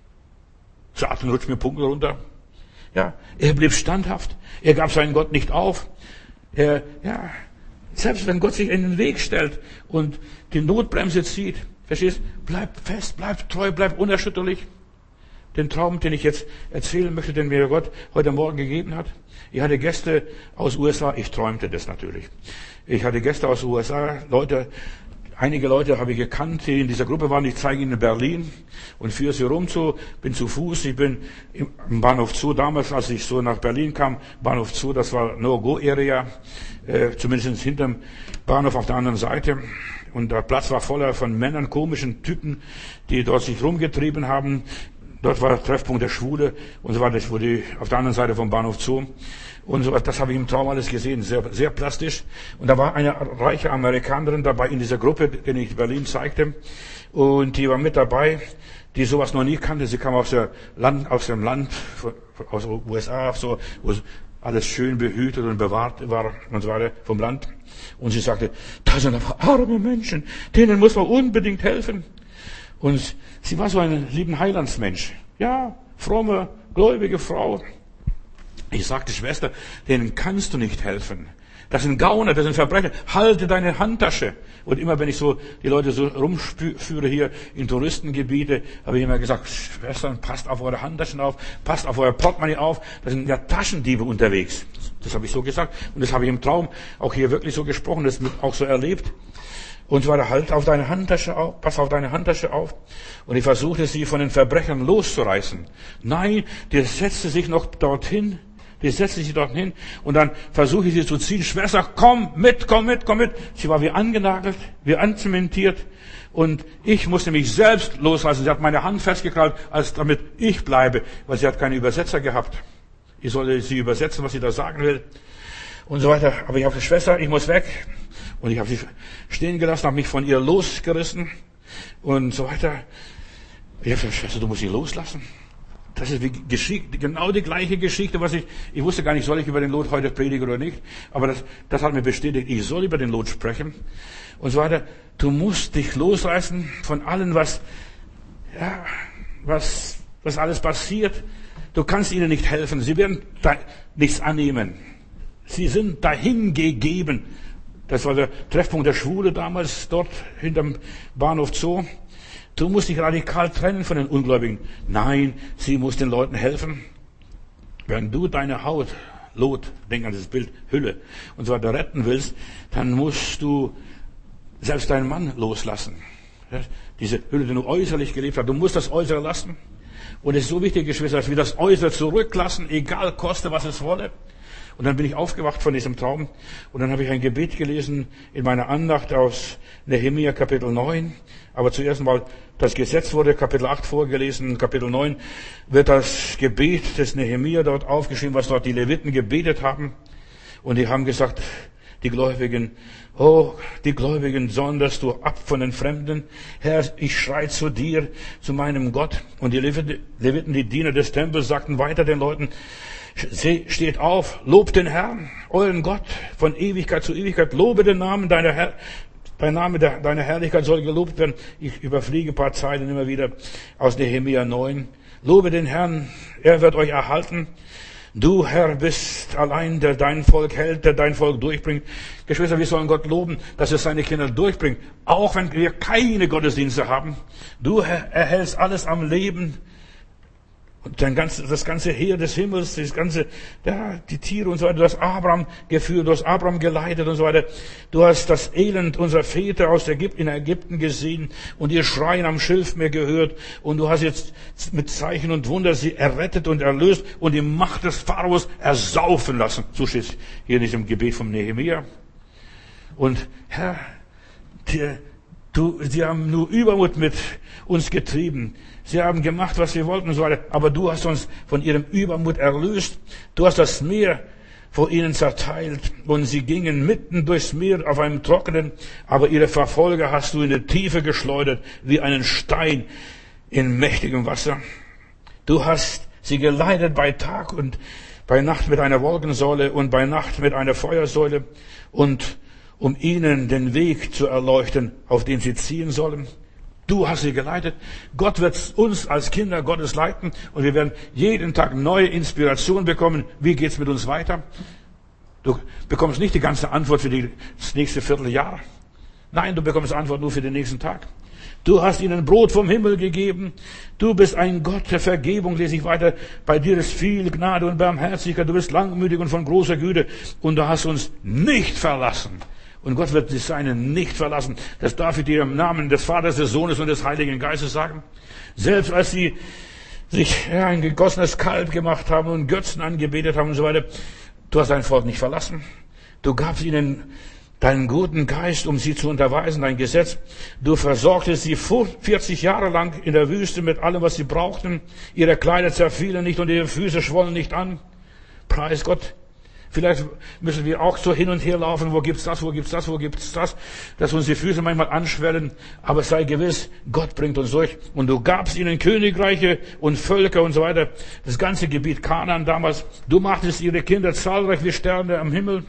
Satan rutscht mir Punkte runter. Ja, er blieb standhaft. Er gab seinen Gott nicht auf. Er, ja, selbst wenn Gott sich in den Weg stellt und die Notbremse zieht, verstehst, bleib fest, bleib treu, bleib unerschütterlich. Den Traum, den ich jetzt erzählen möchte, den mir Gott heute Morgen gegeben hat. Ich hatte Gäste aus U S A, ich träumte das natürlich. Ich hatte Gäste aus U S A, Leute, einige Leute habe ich gekannt, die in dieser Gruppe waren. Ich zeige ihnen Berlin und führe sie rum zu, bin zu Fuß. Ich bin im Bahnhof Zoo, damals, als ich so nach Berlin kam, Bahnhof Zoo, das war No-Go-Area, äh, zumindest hinterm Bahnhof auf der anderen Seite. Und der Platz war voller von Männern, komischen Typen, die dort sich rumgetrieben haben. Dort war der Treffpunkt der Schwule und so weiter. Das wurde auf der anderen Seite vom Bahnhof Zoo. Und so, das habe ich im Traum alles gesehen, sehr, sehr plastisch. Und da war eine reiche Amerikanerin dabei in dieser Gruppe, den ich Berlin zeigte. Und die war mit dabei, die sowas noch nie kannte. Sie kam aus, der Land, aus dem Land, aus den U S A, so, wo alles schön behütet und bewahrt war und so weiter vom Land. Und sie sagte, da sind aber arme Menschen, denen muss man unbedingt helfen. Und sie war so ein lieben Heilandsmensch. Ja, fromme, gläubige Frau. Ich sagte, Schwester, denen kannst du nicht helfen. Das sind Gauner, das sind Verbrecher. Halte deine Handtasche. Und immer wenn ich so die Leute so rumführe hier in Touristengebiete, habe ich immer gesagt, Schwestern, passt auf eure Handtaschen auf, passt auf euer Portemonnaie auf. Da sind ja Taschendiebe unterwegs. Das habe ich so gesagt. Und das habe ich im Traum auch hier wirklich so gesprochen, das auch so erlebt. Und zwar, halt auf deine Handtasche auf, pass auf deine Handtasche auf. Und ich versuchte sie von den Verbrechern loszureißen. Nein, die setzte sich noch dorthin, die setzte sich dorthin und dann versuche ich sie zu ziehen. Schwester, komm mit, komm mit, komm mit. Sie war wie angenagelt, wie anzementiert. Und ich musste mich selbst losreißen. Sie hat meine Hand festgekrallt, als damit ich bleibe, weil sie hat keine Übersetzer gehabt. Ich sollte sie übersetzen, was sie da sagen will. Und so weiter. Aber ich habe gesagt, Schwester, ich muss weg. Und ich habe sie stehen gelassen, habe mich von ihr losgerissen und so weiter. Ich habe gesagt, Schwester, du musst sie loslassen. Das ist wie Geschichte, genau die gleiche Geschichte, was ich, ich wusste gar nicht, soll ich über den Lot heute predigen oder nicht. Aber das, das hat mir bestätigt, ich soll über den Lot sprechen. Und so weiter. Du musst dich losreißen von allem, was, ja, was, was alles passiert. Du kannst ihnen nicht helfen. Sie werden da nichts annehmen. Sie sind dahin gegeben. Das war der Treffpunkt der Schwule damals, dort hinterm Bahnhof Zoo. Du musst dich radikal trennen von den Ungläubigen. Nein, sie muss den Leuten helfen. Wenn du deine Haut, Lot, denk an dieses Bild, Hülle, und so weiter retten willst, dann musst du selbst deinen Mann loslassen. Diese Hülle, die du äußerlich gelebt hast, du musst das Äußere lassen. Und es ist so wichtig, Geschwister, dass wir das Äußere zurücklassen, egal koste, was es wolle. Und dann bin ich aufgewacht von diesem Traum und dann habe ich ein Gebet gelesen in meiner Andacht aus Nehemia Kapitel neun. Aber zuerst mal, das Gesetz wurde Kapitel acht vorgelesen, Kapitel neun wird das Gebet des Nehemia dort aufgeschrieben, was dort die Leviten gebetet haben. Und die haben gesagt, die Gläubigen, oh, die Gläubigen sonderst du ab von den Fremden. Herr, ich schrei zu dir, zu meinem Gott. Und die Leviten, die Diener des Tempels, sagten weiter den Leuten, Steht auf, lobt den Herrn, euren Gott, von Ewigkeit zu Ewigkeit. Lobe den Namen deiner Herr, dein Name deiner Herrlichkeit soll gelobt werden. Ich überfliege ein paar Zeilen immer wieder aus Nehemia neun. Lobe den Herrn, er wird euch erhalten. Du, Herr, bist allein, der dein Volk hält, der dein Volk durchbringt. Geschwister, wir sollen Gott loben, dass er seine Kinder durchbringt, auch wenn wir keine Gottesdienste haben. Du, Herr, erhältst alles am Leben. Und dein ganze, das ganze Heer des Himmels, das ganze, ja, die Tiere und so weiter. Du hast Abraham geführt, du hast Abraham geleitet und so weiter. Du hast das Elend unserer Väter aus Ägypten, in Ägypten gesehen und ihr Schreien am Schilfmeer gehört. Und du hast jetzt mit Zeichen und Wunder sie errettet und erlöst und die Macht des Pharaos ersaufen lassen. So steht es hier in diesem Gebet vom Nehemia. Und Herr, die, du, sie haben nur Übermut mit uns getrieben. Sie haben gemacht, was sie wollten und so weiter. Aber du hast uns von ihrem Übermut erlöst. Du hast das Meer vor ihnen zerteilt. Und sie gingen mitten durchs Meer auf einem trockenen. Aber ihre Verfolger hast du in die Tiefe geschleudert, wie einen Stein in mächtigem Wasser. Du hast sie geleitet bei Tag und bei Nacht mit einer Wolkensäule und bei Nacht mit einer Feuersäule. Und um ihnen den Weg zu erleuchten, auf den sie ziehen sollen. Du hast sie geleitet. Gott wird uns als Kinder Gottes leiten und wir werden jeden Tag neue Inspiration bekommen. Wie geht's mit uns weiter? Du bekommst nicht die ganze Antwort für das nächste Vierteljahr. Nein, du bekommst Antwort nur für den nächsten Tag. Du hast ihnen Brot vom Himmel gegeben. Du bist ein Gott der Vergebung, lese ich weiter. Bei dir ist viel Gnade und Barmherzigkeit. Du bist langmütig und von großer Güte. Und du hast uns nicht verlassen. Und Gott wird die Seinen nicht verlassen. Das darf ich dir im Namen des Vaters, des Sohnes und des Heiligen Geistes sagen. Selbst als sie sich ja, ein gegossenes Kalb gemacht haben und Götzen angebetet haben und so weiter. Du hast dein Volk nicht verlassen. Du gabst ihnen deinen guten Geist, um sie zu unterweisen, dein Gesetz. Du versorgtest sie vierzig Jahre lang in der Wüste mit allem, was sie brauchten. Ihre Kleider zerfielen nicht und ihre Füße schwollen nicht an. Preis Gott. Vielleicht müssen wir auch so hin und her laufen, wo gibt's das, wo gibt's das, wo gibt's das, dass uns die Füße manchmal anschwellen. Aber sei gewiss, Gott bringt uns durch. Und du gabst ihnen Königreiche und Völker und so weiter. Das ganze Gebiet Kanaan damals. Du machtest ihre Kinder zahlreich wie Sterne am Himmel.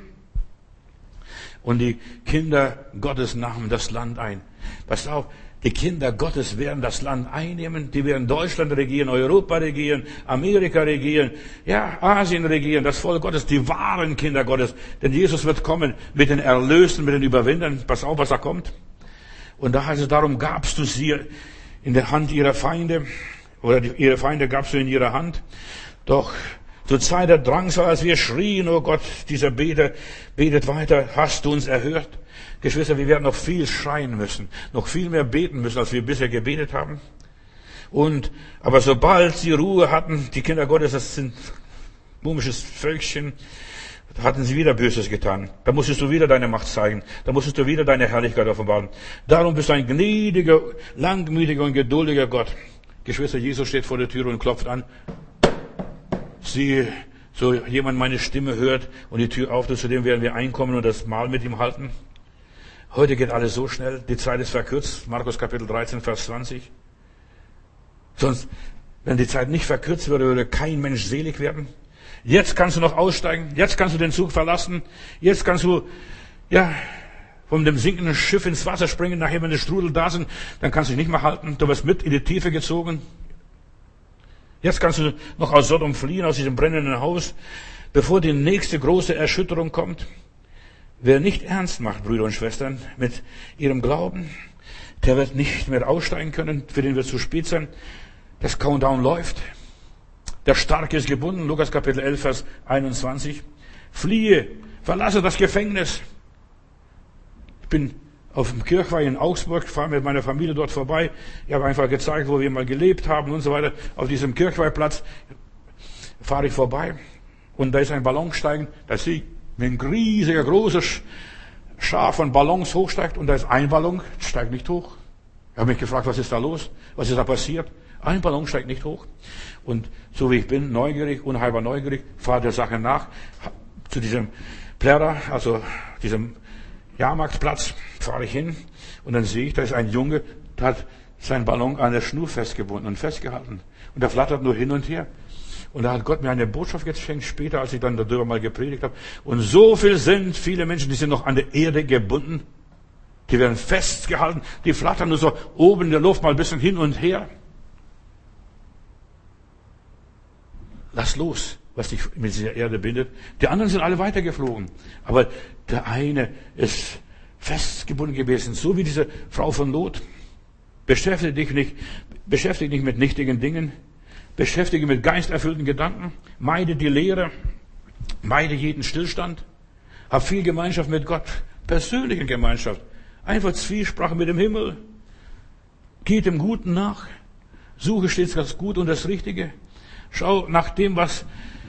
Und die Kinder Gottes nahmen das Land ein. Pass auf. Die Kinder Gottes werden das Land einnehmen. Die werden Deutschland regieren, Europa regieren, Amerika regieren, ja, Asien regieren, das Volk Gottes, die wahren Kinder Gottes. Denn Jesus wird kommen mit den Erlösten, mit den Überwindern. Pass auf, was da kommt. Und da heißt es, darum gabst du sie in der Hand ihrer Feinde, oder die, ihre Feinde gabst du in ihrer Hand. Doch zur Zeit der Drangsal, als wir schrien, oh Gott, dieser Beter betet weiter, hast du uns erhört. Geschwister, wir werden noch viel schreien müssen, noch viel mehr beten müssen, als wir bisher gebetet haben. Und, aber sobald sie Ruhe hatten, die Kinder Gottes, das sind komisches Völkchen, hatten sie wieder Böses getan. Da musstest du wieder deine Macht zeigen. Da musstest du wieder deine Herrlichkeit offenbaren. Darum bist du ein gnädiger, langmütiger und geduldiger Gott. Geschwister, Jesus steht vor der Tür und klopft an. Sie, so jemand meine Stimme hört und die Tür auftut, zu dem werden wir einkommen und das Mahl mit ihm halten. Heute geht alles so schnell, die Zeit ist verkürzt. Markus Kapitel dreizehn, Vers zwanzig. Sonst, wenn die Zeit nicht verkürzt würde, würde kein Mensch selig werden. Jetzt kannst du noch aussteigen, jetzt kannst du den Zug verlassen, jetzt kannst du, ja, von dem sinkenden Schiff ins Wasser springen, nachher, wenn die Strudel da sind, dann kannst du dich nicht mehr halten, du wirst mit in die Tiefe gezogen. Jetzt kannst du noch aus Sodom fliehen, aus diesem brennenden Haus, bevor die nächste große Erschütterung kommt. Wer nicht ernst macht, Brüder und Schwestern, mit ihrem Glauben, der wird nicht mehr aussteigen können, für den wird es zu spät sein. Das Countdown läuft. Der Starke ist gebunden, Lukas Kapitel elf, Vers einundzwanzig. Fliehe, verlasse das Gefängnis. Ich bin auf dem Kirchweih in Augsburg, fahre mit meiner Familie dort vorbei. Ich habe einfach gezeigt, wo wir mal glebt haben und so weiter. Auf diesem Kirchweihplatz fahre ich vorbei und da ist ein Ballonsteigen, da sehe ich, wie ein riesiger, großer Schar von Ballons hochsteigt und da ist ein Ballon, steigt nicht hoch. Ich habe mich gefragt, was ist da los? Was ist da passiert? Ein Ballon steigt nicht hoch. Und so wie ich bin, neugierig, unheilbar neugierig, fahre der Sache nach, zu diesem Plärrer, also diesem Jahrmarktplatz, fahre ich hin und dann sehe ich, da ist ein Junge, der hat seinen Ballon an der Schnur festgebunden und festgehalten. Und er flattert nur hin und her. Und da hat Gott mir eine Botschaft geschenkt, später, als ich dann darüber mal gepredigt habe. Und so viel sind viele Menschen, die sind noch an der Erde gebunden. Die werden festgehalten, die flattern nur so oben in der Luft mal ein bisschen hin und her. Lass los, was dich mit dieser Erde bindet. Die anderen sind alle weitergeflogen. Aber der eine ist festgebunden gewesen, so wie diese Frau von Lot. Beschäftige dich nicht, beschäftige dich mit nichtigen Dingen. Beschäftige mit geisterfüllten Gedanken. Meide die Lehre. Meide jeden Stillstand. Hab viel Gemeinschaft mit Gott. Persönliche Gemeinschaft. Einfach Zwiesprache mit dem Himmel. Geht dem Guten nach. Suche stets das Gute und das Richtige. Schau nach dem, was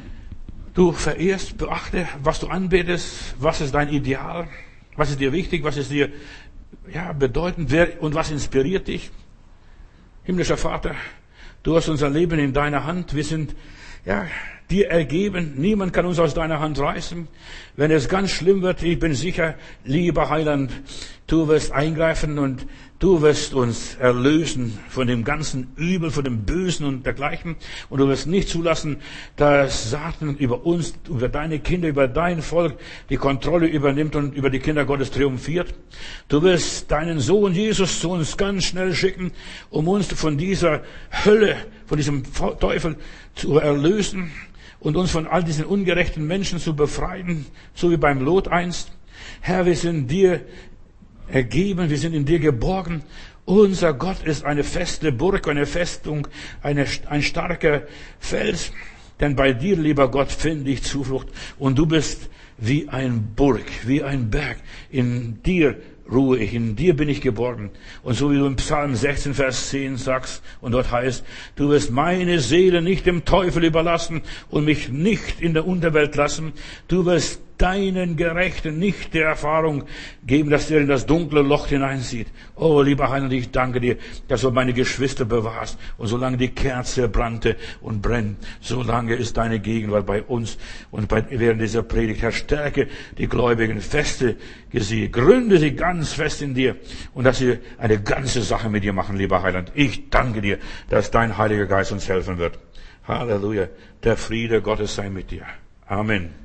du verehrst. Beachte, was du anbetest. Was ist dein Ideal? Was ist dir wichtig? Was ist dir ja, bedeutend? Wer und was inspiriert dich? Himmlischer Vater, du hast unser Leben in deiner Hand. Wir sind ja, dir ergeben. Niemand kann uns aus deiner Hand reißen. Wenn es ganz schlimm wird, ich bin sicher, lieber Heiland, du wirst eingreifen und du wirst uns erlösen von dem ganzen Übel, von dem Bösen und dergleichen. Und du wirst nicht zulassen, dass Satan über uns, über deine Kinder, über dein Volk die Kontrolle übernimmt und über die Kinder Gottes triumphiert. Du wirst deinen Sohn Jesus zu uns ganz schnell schicken, um uns von dieser Hölle, von diesem Teufel zu erlösen und uns von all diesen ungerechten Menschen zu befreien, so wie beim Lot einst. Herr, wir sind dir ergeben, wir sind in dir geborgen. Unser Gott ist eine feste Burg, eine Festung, eine, ein starker Fels. Denn bei dir, lieber Gott, finde ich Zuflucht. Und du bist wie ein Burg, wie ein Berg. In dir ruhe ich, in dir bin ich geborgen. Und so wie du im Psalm sechzehn, Vers zehn sagst, und dort heißt, du wirst meine Seele nicht dem Teufel überlassen und mich nicht in der Unterwelt lassen. Du wirst deinen Gerechten nicht der Erfahrung geben, dass der in das dunkle Loch hineinsieht. Oh, lieber Heiland, ich danke dir, dass du meine Geschwister bewahrst. Und solange die Kerze brannte und brennt, solange ist deine Gegenwart bei uns. Und bei, während dieser Predigt, Herr, stärke die Gläubigen, feste sie, gründe sie ganz fest in dir. Und dass sie eine ganze Sache mit dir machen, lieber Heiland. Ich danke dir, dass dein Heiliger Geist uns helfen wird. Halleluja. Der Friede Gottes sei mit dir. Amen.